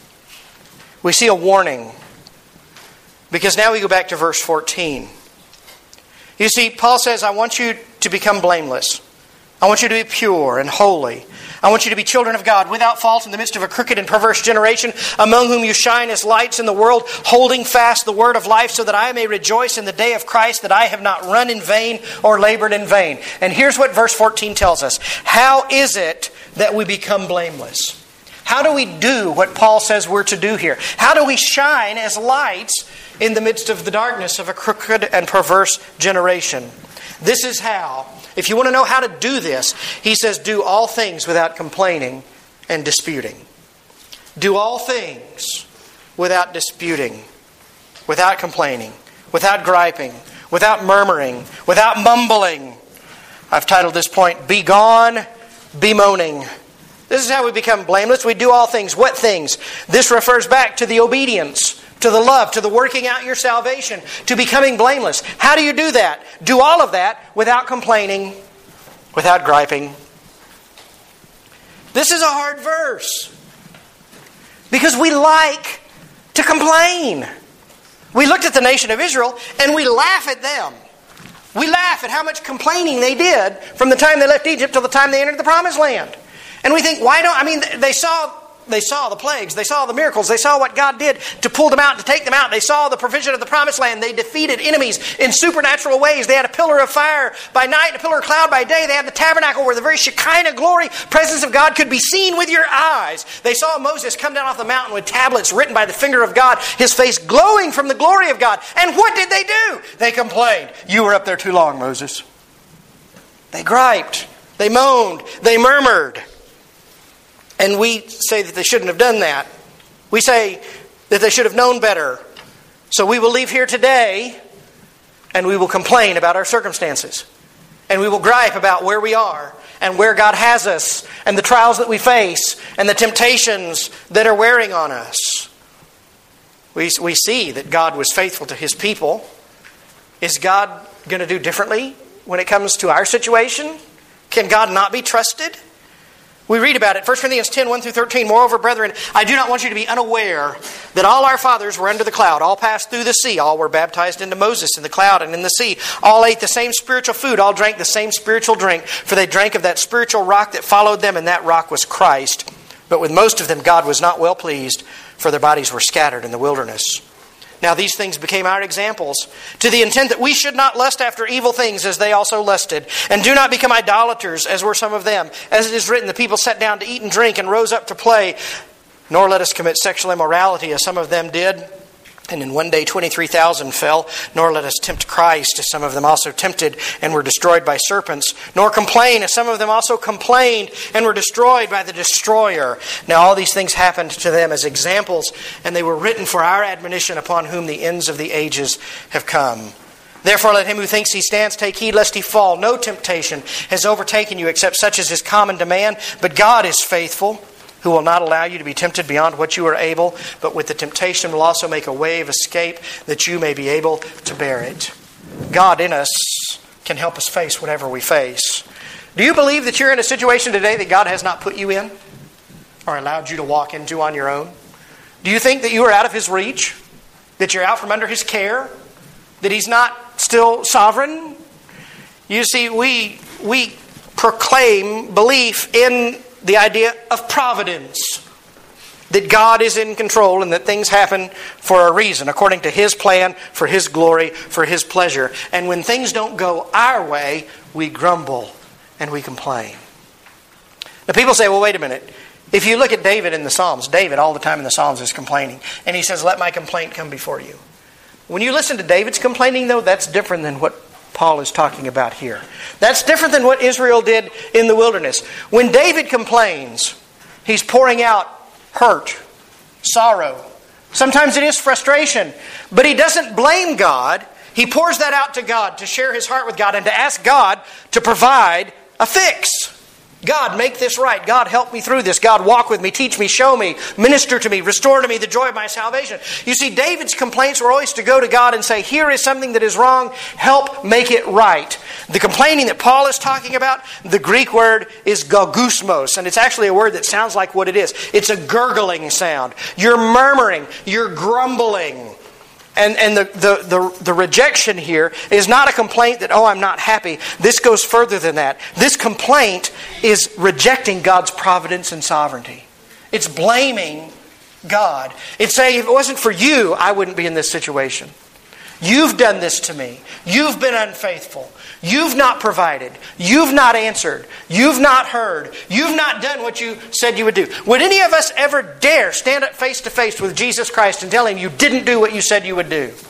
We see a warning. Because now we go back to verse fourteen. You see, Paul says, I want you to become blameless. I want you to be pure and holy. I want you to be children of God, without fault in the midst of a crooked and perverse generation, among whom you shine as lights in the world, holding fast the word of life, so that I may rejoice in the day of Christ, that I have not run in vain or labored in vain. And here's what verse fourteen tells us. How is it that we become blameless? How do we do what Paul says we're to do here? How do we shine as lights in the midst of the darkness of a crooked and perverse generation? This is how. If you want to know how to do this, he says, do all things without complaining and disputing. Do all things without disputing, without complaining, without griping, without murmuring, without mumbling. I've titled this point, Be Gone, Be Moaning. This is how we become blameless. We do all things. What things? This refers back to the obedience, to the love, to the working out your salvation, to becoming blameless. How do you do that? Do all of that without complaining, without griping. This is a hard verse because we like to complain. We looked at the nation of Israel and we laugh at them. We laugh at how much complaining they did from the time they left Egypt till the time they entered the Promised Land. And we think, why don't, I mean, they saw They saw the plagues. They saw the miracles. They saw what God did to pull them out, to take them out. They saw the provision of the Promised Land. They defeated enemies in supernatural ways. They had a pillar of fire by night, a pillar of cloud by day. They had the tabernacle where the very Shekinah glory, presence of God could be seen with your eyes. They saw Moses come down off the mountain with tablets written by the finger of God, his face glowing from the glory of God. And what did they do? They complained. You were up there too long, Moses. They griped. They moaned. They murmured. And we say that they shouldn't have done that. We say that they should have known better. So we will leave here today and we will complain about our circumstances. And we will gripe about where we are and where God has us and the trials that we face and the temptations that are wearing on us. We, we see that God was faithful to His people. Is God going to do differently when it comes to our situation? Can God not be trusted? We read about it, First Corinthians ten, one through thirteen. Moreover, brethren, I do not want you to be unaware that all our fathers were under the cloud. All passed through the sea. All were baptized into Moses in the cloud and in the sea. All ate the same spiritual food. All drank the same spiritual drink. For they drank of that spiritual rock that followed them, and that rock was Christ. But with most of them God was not well pleased, for their bodies were scattered in the wilderness. Now these things became our examples, to the intent that we should not lust after evil things as they also lusted. And do not become idolaters as were some of them. As it is written, the people sat down to eat and drink and rose up to play. Nor let us commit sexual immorality as some of them did. And in one day twenty-three thousand fell. Nor let us tempt Christ, as some of them also tempted and were destroyed by serpents. Nor complain, as some of them also complained and were destroyed by the destroyer. Now all these things happened to them as examples, and they were written for our admonition, upon whom the ends of the ages have come. Therefore let him who thinks he stands take heed lest he fall. No temptation has overtaken you except such as is common to man. But God is faithful, who will not allow you to be tempted beyond what you are able, but with the temptation will also make a way of escape, that you may be able to bear it. God in us can help us face whatever we face. Do you believe that you're in a situation today that God has not put you in or allowed you to walk into on your own? Do you think that you are out of His reach? That you're out from under His care? That He's not still sovereign? You see, we, we proclaim belief in the idea of providence. That God is in control and that things happen for a reason, according to His plan, for His glory, for His pleasure. And when things don't go our way, we grumble and we complain. Now people say, well, wait a minute. If you look at David in the Psalms, David all the time in the Psalms is complaining. And he says, let my complaint come before you. When you listen to David's complaining, though, that's different than what Paul is talking about here. That's different than what Israel did in the wilderness. When David complains, he's pouring out hurt, sorrow. Sometimes it is frustration. But he doesn't blame God. He pours that out to God to share his heart with God and to ask God to provide a fix. God, make this right. God, help me through this. God, walk with me, teach me, show me, minister to me, restore to me the joy of my salvation. You see, David's complaints were always to go to God and say, here is something that is wrong. Help make it right. The complaining that Paul is talking about, the Greek word is gogusmos, and it's actually a word that sounds like what it is. It's a gurgling sound. You're murmuring. You're grumbling. And, and the, the, the, the rejection here is not a complaint that, oh, I'm not happy. This goes further than that. This complaint is rejecting God's providence and sovereignty. It's blaming God. It's saying, if it wasn't for you, I wouldn't be in this situation. You've done this to me. You've been unfaithful. You've not provided. You've not answered. You've not heard. You've not done what you said you would do. Would any of us ever dare stand up face to face with Jesus Christ and tell Him you didn't do what you said you would do?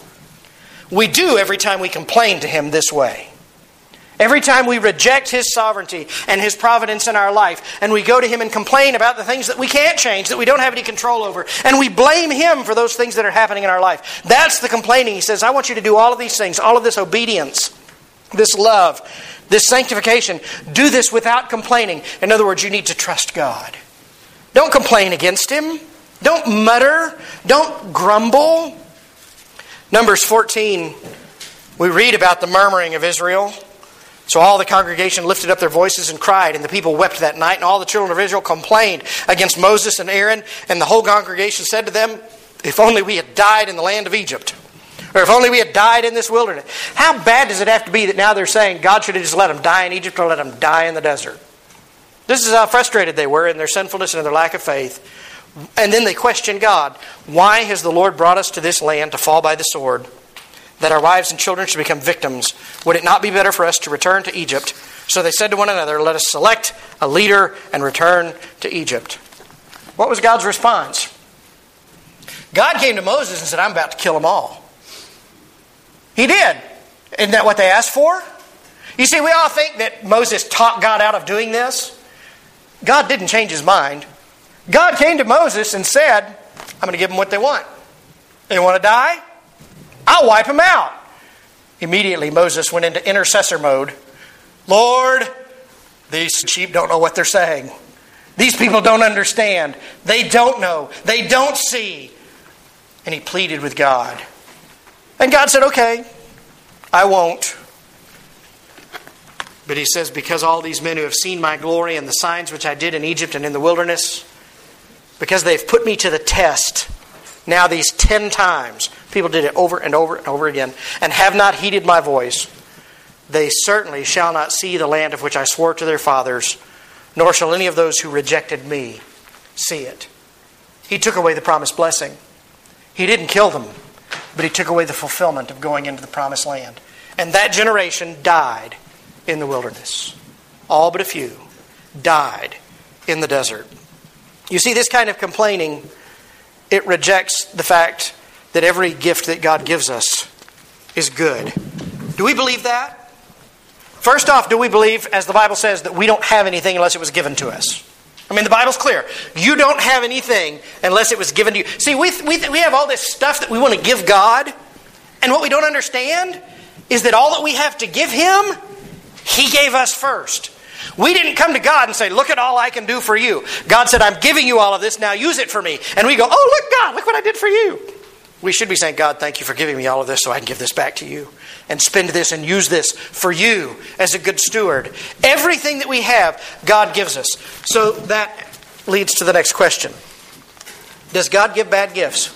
We do every time we complain to Him this way. Every time we reject His sovereignty and His providence in our life, and we go to Him and complain about the things that we can't change, that we don't have any control over, and we blame Him for those things that are happening in our life. That's the complaining. He says, I want you to do all of these things, all of this obedience, this love, this sanctification. Do this without complaining. In other words, you need to trust God. Don't complain against Him. Don't mutter. Don't grumble. Numbers fourteen, we read about the murmuring of Israel. So all the congregation lifted up their voices and cried, and the people wept that night, and all the children of Israel complained against Moses and Aaron, and the whole congregation said to them, if only we had died in the land of Egypt, or if only we had died in this wilderness. How bad does it have to be that now they're saying God should have just let them die in Egypt or let them die in the desert? This is how frustrated they were in their sinfulness and in their lack of faith. And then they questioned God. Why has the Lord brought us to this land to fall by the sword, that our wives and children should become victims? Would it not be better for us to return to Egypt? So they said to one another, let us select a leader and return to Egypt. What was God's response? God came to Moses and said, I'm about to kill them all. He did. Isn't that what they asked for? You see, we all think that Moses talked God out of doing this. God didn't change His mind. God came to Moses and said, I'm going to give them what they want. They want to die? I'll wipe them out. Immediately Moses went into intercessor mode. Lord, these sheep don't know what they're saying. These people don't understand. They don't know. They don't see. And he pleaded with God. And God said, okay, I won't. But he says, because all these men who have seen my glory and the signs which I did in Egypt and in the wilderness, because they've put me to the test, now these ten times, people did it over and over and over again, and have not heeded my voice, they certainly shall not see the land of which I swore to their fathers, nor shall any of those who rejected me see it. He took away the promised blessing. He didn't kill them, but he took away the fulfillment of going into the promised land. And that generation died in the wilderness. All but a few died in the desert. You see, this kind of complaining, it rejects the fact that every gift that God gives us is good. Do we believe that? First off, do we believe, as the Bible says, that we don't have anything unless it was given to us? I mean, the Bible's clear. You don't have anything unless it was given to you. See, we, we, we have all this stuff that we want to give God, and what we don't understand is that all that we have to give Him, He gave us first. We didn't come to God and say, look at all I can do for you. God said, I'm giving you all of this, now use it for me. And we go, oh, look, God, look what I did for you. We should be saying, God, thank you for giving me all of this so I can give this back to you and spend this and use this for you as a good steward. Everything that we have, God gives us. So that leads to the next question. Does God give bad gifts?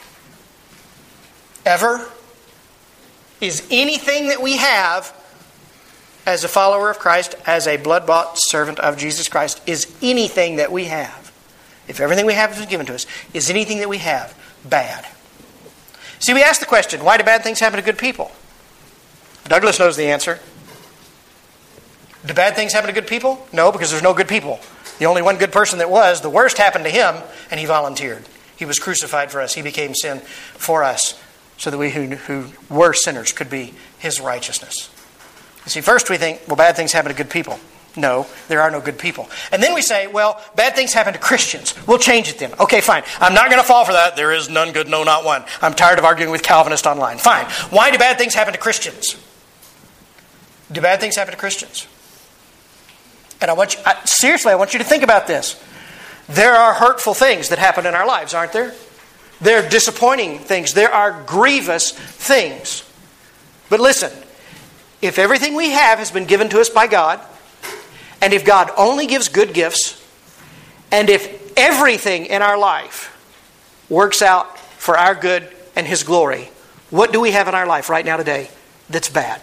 Ever? Is anything that we have as a follower of Christ, as a blood-bought servant of Jesus Christ, is anything that we have, if everything we have is given to us, is anything that we have bad? See, we ask the question, why do bad things happen to good people? Douglas knows the answer. Do bad things happen to good people? No, because there's no good people. The only one good person that was, the worst happened to him, and he volunteered. He was crucified for us. He became sin for us, so that we who, who were sinners could be His righteousness. You see, first we think, well, bad things happen to good people. No, there are no good people. And then we say, well, bad things happen to Christians. We'll change it then. Okay, fine. I'm not going to fall for that. There is none good, no, not one. I'm tired of arguing with Calvinists online. Fine. Why do bad things happen to Christians? Do bad things happen to Christians? And I want you, I, seriously, I want you to think about this. There are hurtful things that happen in our lives, aren't there? There are disappointing things. There are grievous things. But listen, if everything we have has been given to us by God, and if God only gives good gifts, and if everything in our life works out for our good and His glory, what do we have in our life right now today that's bad?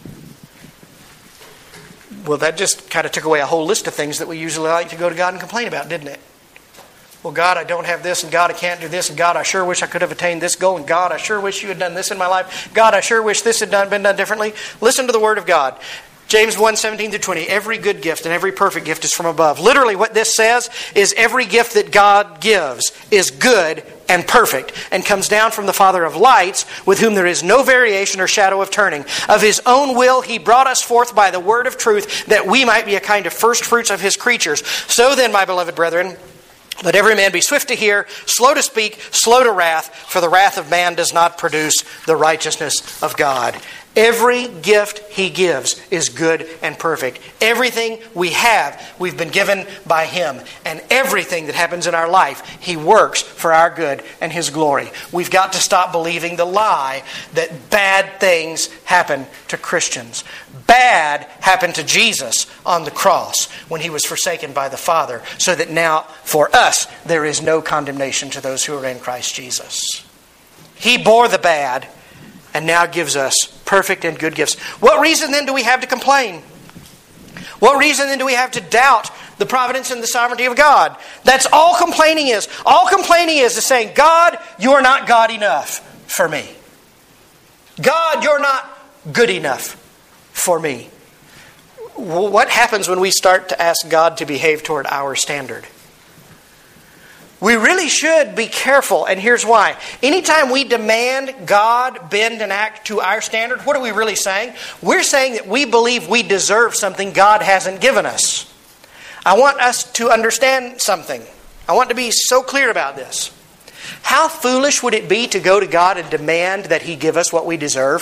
Well, that just kind of took away a whole list of things that we usually like to go to God and complain about, didn't it? Well, God, I don't have this, and God, I can't do this, and God, I sure wish I could have attained this goal, and God, I sure wish you had done this in my life. God, I sure wish this had done, been done differently. Listen to the Word of God. James one, seventeen through twenty. Every good gift and every perfect gift is from above. Literally what this says is every gift that God gives is good and perfect and comes down from the Father of lights, with whom there is no variation or shadow of turning. Of His own will He brought us forth by the word of truth, that we might be a kind of first fruits of His creatures. So then, my beloved brethren, let every man be swift to hear, slow to speak, slow to wrath, for the wrath of man does not produce the righteousness of God. Every gift He gives is good and perfect. Everything we have, we've been given by Him. And everything that happens in our life, He works for our good and His glory. We've got to stop believing the lie that bad things happen to Christians. Bad happened to Jesus on the cross when He was forsaken by the Father, so that now for us there is no condemnation to those who are in Christ Jesus. He bore the bad and now gives us perfect and good gifts. What reason then do we have to complain? What reason then do we have to doubt the providence and the sovereignty of God? That's all complaining is. All complaining is is saying, God, you're not God enough for me. God, you're not good enough for me. What happens when we start to ask God to behave toward our standard? We really should be careful, and here's why. Anytime we demand God bend and act to our standard, what are we really saying? We're saying that we believe we deserve something God hasn't given us. I want us to understand something. I want to be so clear about this. How foolish would it be to go to God and demand that He give us what we deserve?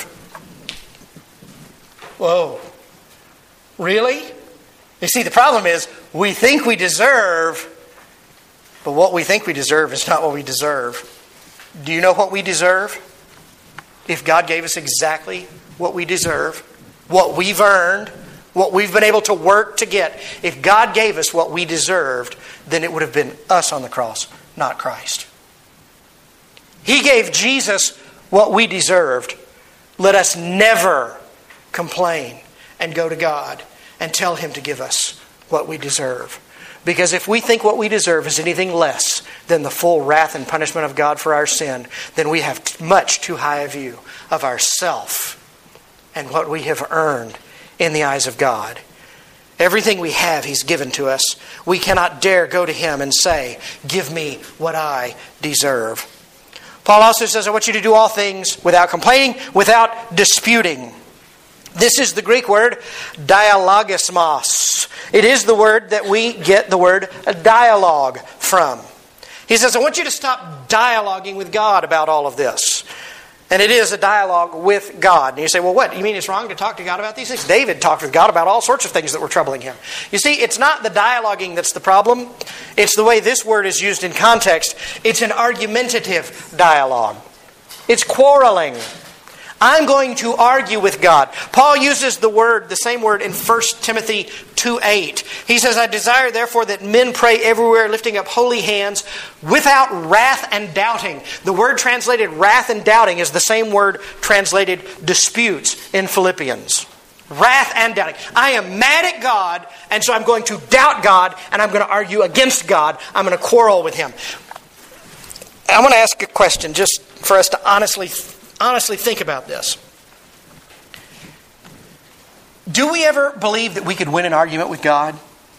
Whoa. Really? You see, the problem is we think we deserve, but what we think we deserve is not what we deserve. Do you know what we deserve? If God gave us exactly what we deserve, what we've earned, what we've been able to work to get, if God gave us what we deserved, then it would have been us on the cross, not Christ. He gave Jesus what we deserved. Let us never complain and go to God and tell Him to give us what we deserve. Because if we think what we deserve is anything less than the full wrath and punishment of God for our sin, then we have much too high a view of ourself and what we have earned in the eyes of God. Everything we have, He's given to us. We cannot dare go to Him and say, give me what I deserve. Paul also says, I want you to do all things without complaining, without disputing. This is the Greek word dialogismos. It is the word that we get the word dialogue from. He says, I want you to stop dialoguing with God about all of this. And it is a dialogue with God. And you say, well, what? You mean it's wrong to talk to God about these things? David talked with God about all sorts of things that were troubling him. You see, it's not the dialoguing that's the problem. It's the way this word is used in context. It's an argumentative dialogue. It's quarreling. I'm going to argue with God. Paul uses the word, the same word in First Timothy two eight. He says, I desire therefore that men pray everywhere, lifting up holy hands, without wrath and doubting. The word translated wrath and doubting is the same word translated disputes in Philippians. Wrath and doubting. I am mad at God, and so I'm going to doubt God, and I'm going to argue against God. I'm going to quarrel with Him. I want to ask a question just for us to honestly Honestly, think about this. Do we ever believe that we could win an argument with God?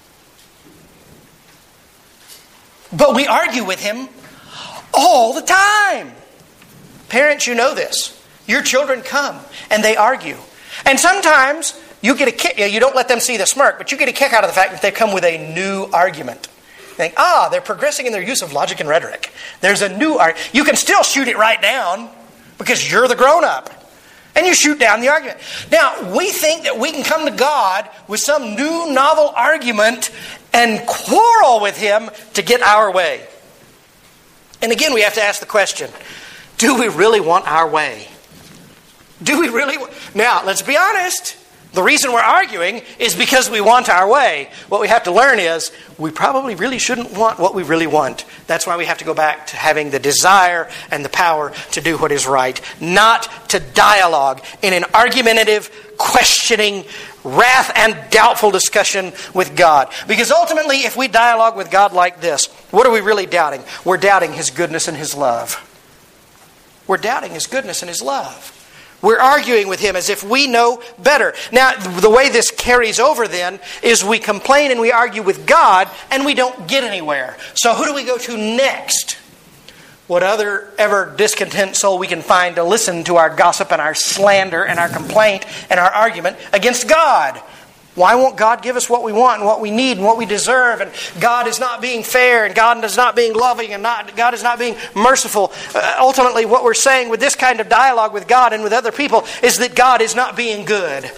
But we argue with Him all the time. Parents, you know this. Your children come and they argue. And sometimes you get a kick. You don't let them see the smirk, but you get a kick out of the fact that they come with a new argument. You think, ah, they're progressing in their use of logic and rhetoric. There's a new argument. You can still shoot it right down, because you're the grown-up. And you shoot down the argument. Now, we think that we can come to God with some new novel argument and quarrel with Him to get our way. And again, we have to ask the question, do we really want our way? Do we really? Now, let's be honest. The reason we're arguing is because we want our way. What we have to learn is we probably really shouldn't want what we really want. That's why we have to go back to having the desire and the power to do what is right, not to dialogue in an argumentative, questioning, wrath and doubtful discussion with God. Because ultimately, if we dialogue with God like this, what are we really doubting? We're doubting His goodness and His love. We're doubting His goodness and His love. We're arguing with Him as if we know better. Now, the way this carries over then is we complain and we argue with God and we don't get anywhere. So who do we go to next? What other ever discontent soul we can find to listen to our gossip and our slander and our complaint and our argument against God? Why won't God give us what we want and what we need and what we deserve? And God is not being fair, and God is not being loving, and not, God is not being merciful. Uh, ultimately, what we're saying with this kind of dialogue with God and with other people is that God is not being good.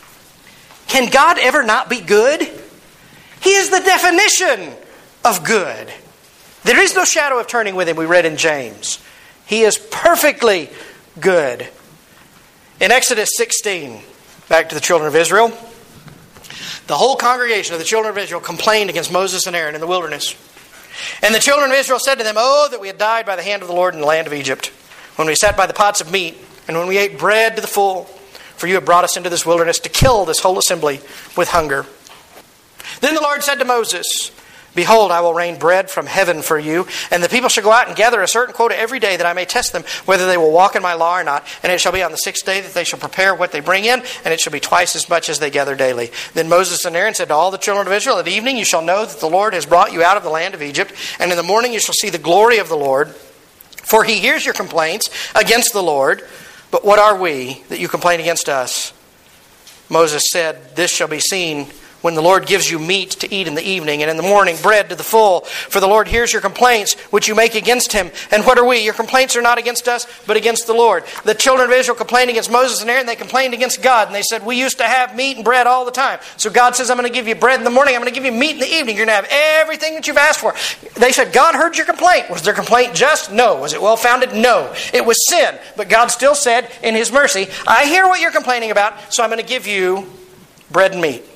Can God ever not be good? He is the definition of good. There is no shadow of turning with Him, we read in James. He is perfectly good. In Exodus sixteen, back to the children of Israel, the whole congregation of the children of Israel complained against Moses and Aaron in the wilderness. And the children of Israel said to them, oh, that we had died by the hand of the Lord in the land of Egypt, when we sat by the pots of meat, and when we ate bread to the full. For you have brought us into this wilderness to kill this whole assembly with hunger. Then the Lord said to Moses, behold, I will rain bread from heaven for you, and the people shall go out and gather a certain quota every day, that I may test them whether they will walk in my law or not. And it shall be on the sixth day that they shall prepare what they bring in, and it shall be twice as much as they gather daily. Then Moses and Aaron said to all the children of Israel, at evening you shall know that the Lord has brought you out of the land of Egypt, and in the morning you shall see the glory of the Lord. For He hears your complaints against the Lord. But what are we that you complain against us? Moses said, this shall be seen when the Lord gives you meat to eat in the evening, and in the morning bread to the full. For the Lord hears your complaints which you make against Him. And what are we? Your complaints are not against us, but against the Lord. The children of Israel complained against Moses and Aaron. They complained against God. And they said, we used to have meat and bread all the time. So God says, I'm going to give you bread in the morning. I'm going to give you meat in the evening. You're going to have everything that you've asked for. They said, God heard your complaint. Was their complaint just? No. Was it well-founded? No. It was sin. But God still said in His mercy, I hear what you're complaining about, so I'm going to give you bread and meat.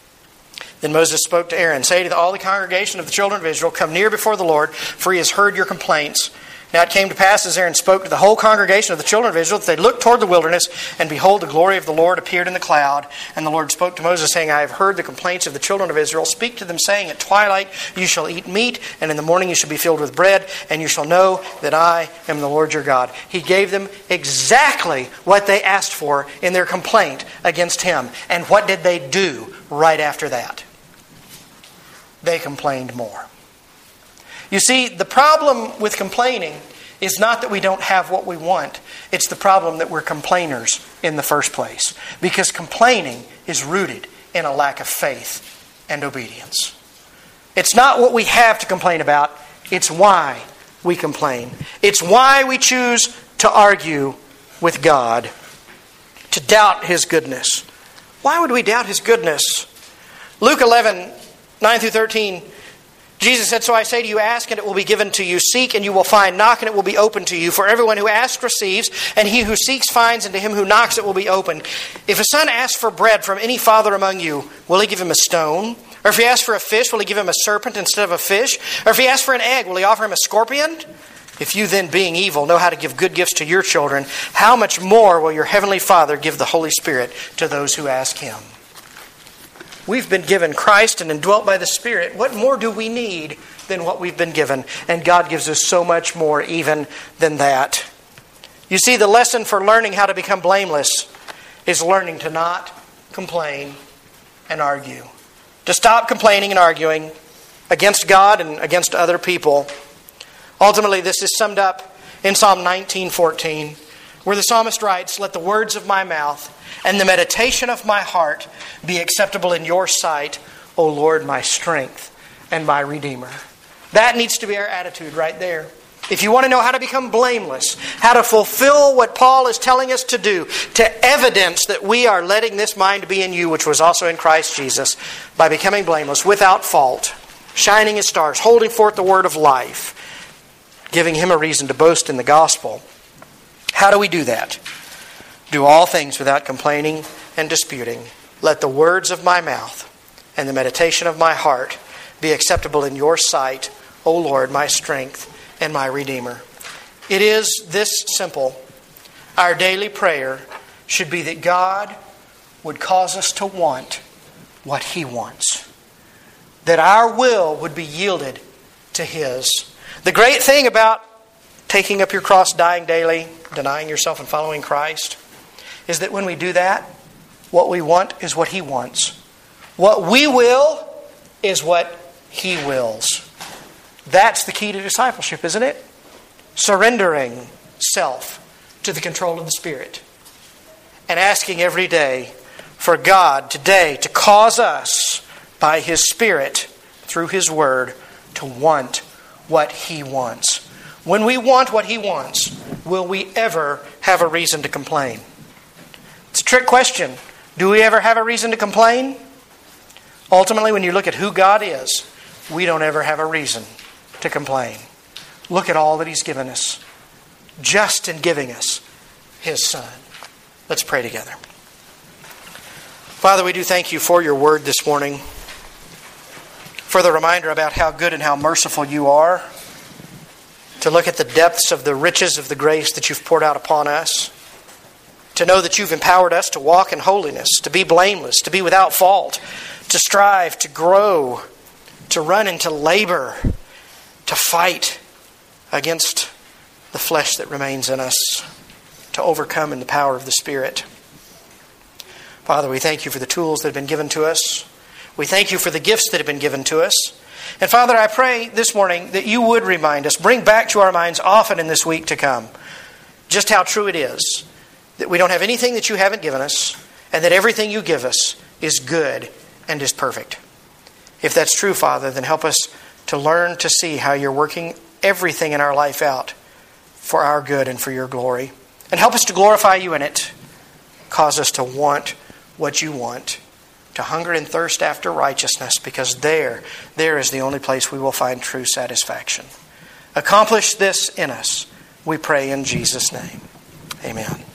Then Moses spoke to Aaron, say to all the congregation of the children of Israel, come near before the Lord, for He has heard your complaints. Now it came to pass, as Aaron spoke to the whole congregation of the children of Israel, that they looked toward the wilderness, and behold, the glory of the Lord appeared in the cloud. And the Lord spoke to Moses, saying, I have heard the complaints of the children of Israel. Speak to them, saying, at twilight you shall eat meat, and in the morning you shall be filled with bread, and you shall know that I am the Lord your God. He gave them exactly what they asked for in their complaint against Him. And what did they do right after that? They complained more. You see, the problem with complaining is not that we don't have what we want. It's the problem that we're complainers in the first place. Because complaining is rooted in a lack of faith and obedience. It's not what we have to complain about. It's why we complain. It's why we choose to argue with God, to doubt His goodness. Why would we doubt His goodness? Luke eleven, nine through thirteen Jesus said, "So I say to you, ask and it will be given to you. Seek and you will find. Knock and it will be opened to you. For everyone who asks receives, and he who seeks finds, and to him who knocks it will be opened. If a son asks for bread from any father among you, will he give him a stone? Or if he asks for a fish, will he give him a serpent instead of a fish? Or if he asks for an egg, will he offer him a scorpion? If you then, being evil, know how to give good gifts to your children, how much more will your heavenly Father give the Holy Spirit to those who ask him?" We've been given Christ and indwelt by the Spirit. What more do we need than what we've been given? And God gives us so much more even than that. You see, the lesson for learning how to become blameless is learning to not complain and argue. To stop complaining and arguing against God and against other people. Ultimately, this is summed up in Psalm nineteen fourteen, where the psalmist writes, "Let the words of my mouth and the meditation of my heart be acceptable in your sight, O Lord, my strength and my Redeemer." That needs to be our attitude right there. If you want to know how to become blameless, how to fulfill what Paul is telling us to do, to evidence that we are letting this mind be in you, which was also in Christ Jesus, by becoming blameless, without fault, shining as stars, holding forth the word of life, giving him a reason to boast in the gospel. How do we do that? Do all things without complaining and disputing. Let the words of my mouth and the meditation of my heart be acceptable in your sight, O Lord, my strength and my Redeemer. It is this simple. Our daily prayer should be that God would cause us to want what he wants. That our will would be yielded to his. The great thing about taking up your cross, dying daily, denying yourself and following Christ, is that when we do that, what we want is what he wants. What we will is what he wills. That's the key to discipleship, isn't it? Surrendering self to the control of the Spirit. And asking every day for God today to cause us by his Spirit, through his word, to want what he wants. When we want what he wants, will we ever have a reason to complain? It's a trick question. Do we ever have a reason to complain? Ultimately, when you look at who God is, we don't ever have a reason to complain. Look at all that he's given us, just in giving us his Son. Let's pray together. Father, we do thank you for your word this morning, for the reminder about how good and how merciful you are, to look at the depths of the riches of the grace that you've poured out upon us, to know that you've empowered us to walk in holiness, to be blameless, to be without fault, to strive, to grow, to run and to labor, to fight against the flesh that remains in us, to overcome in the power of the Spirit. Father, we thank you for the tools that have been given to us. We thank you for the gifts that have been given to us. And Father, I pray this morning that you would remind us, bring back to our minds often in this week to come, just how true it is that we don't have anything that you haven't given us, and that everything you give us is good and is perfect. If that's true, Father, then help us to learn to see how you're working everything in our life out for our good and for your glory. And help us to glorify you in it. Cause us to want what you want, to hunger and thirst after righteousness, because there, there is the only place we will find true satisfaction. Accomplish this in us, we pray in Jesus' name. Amen.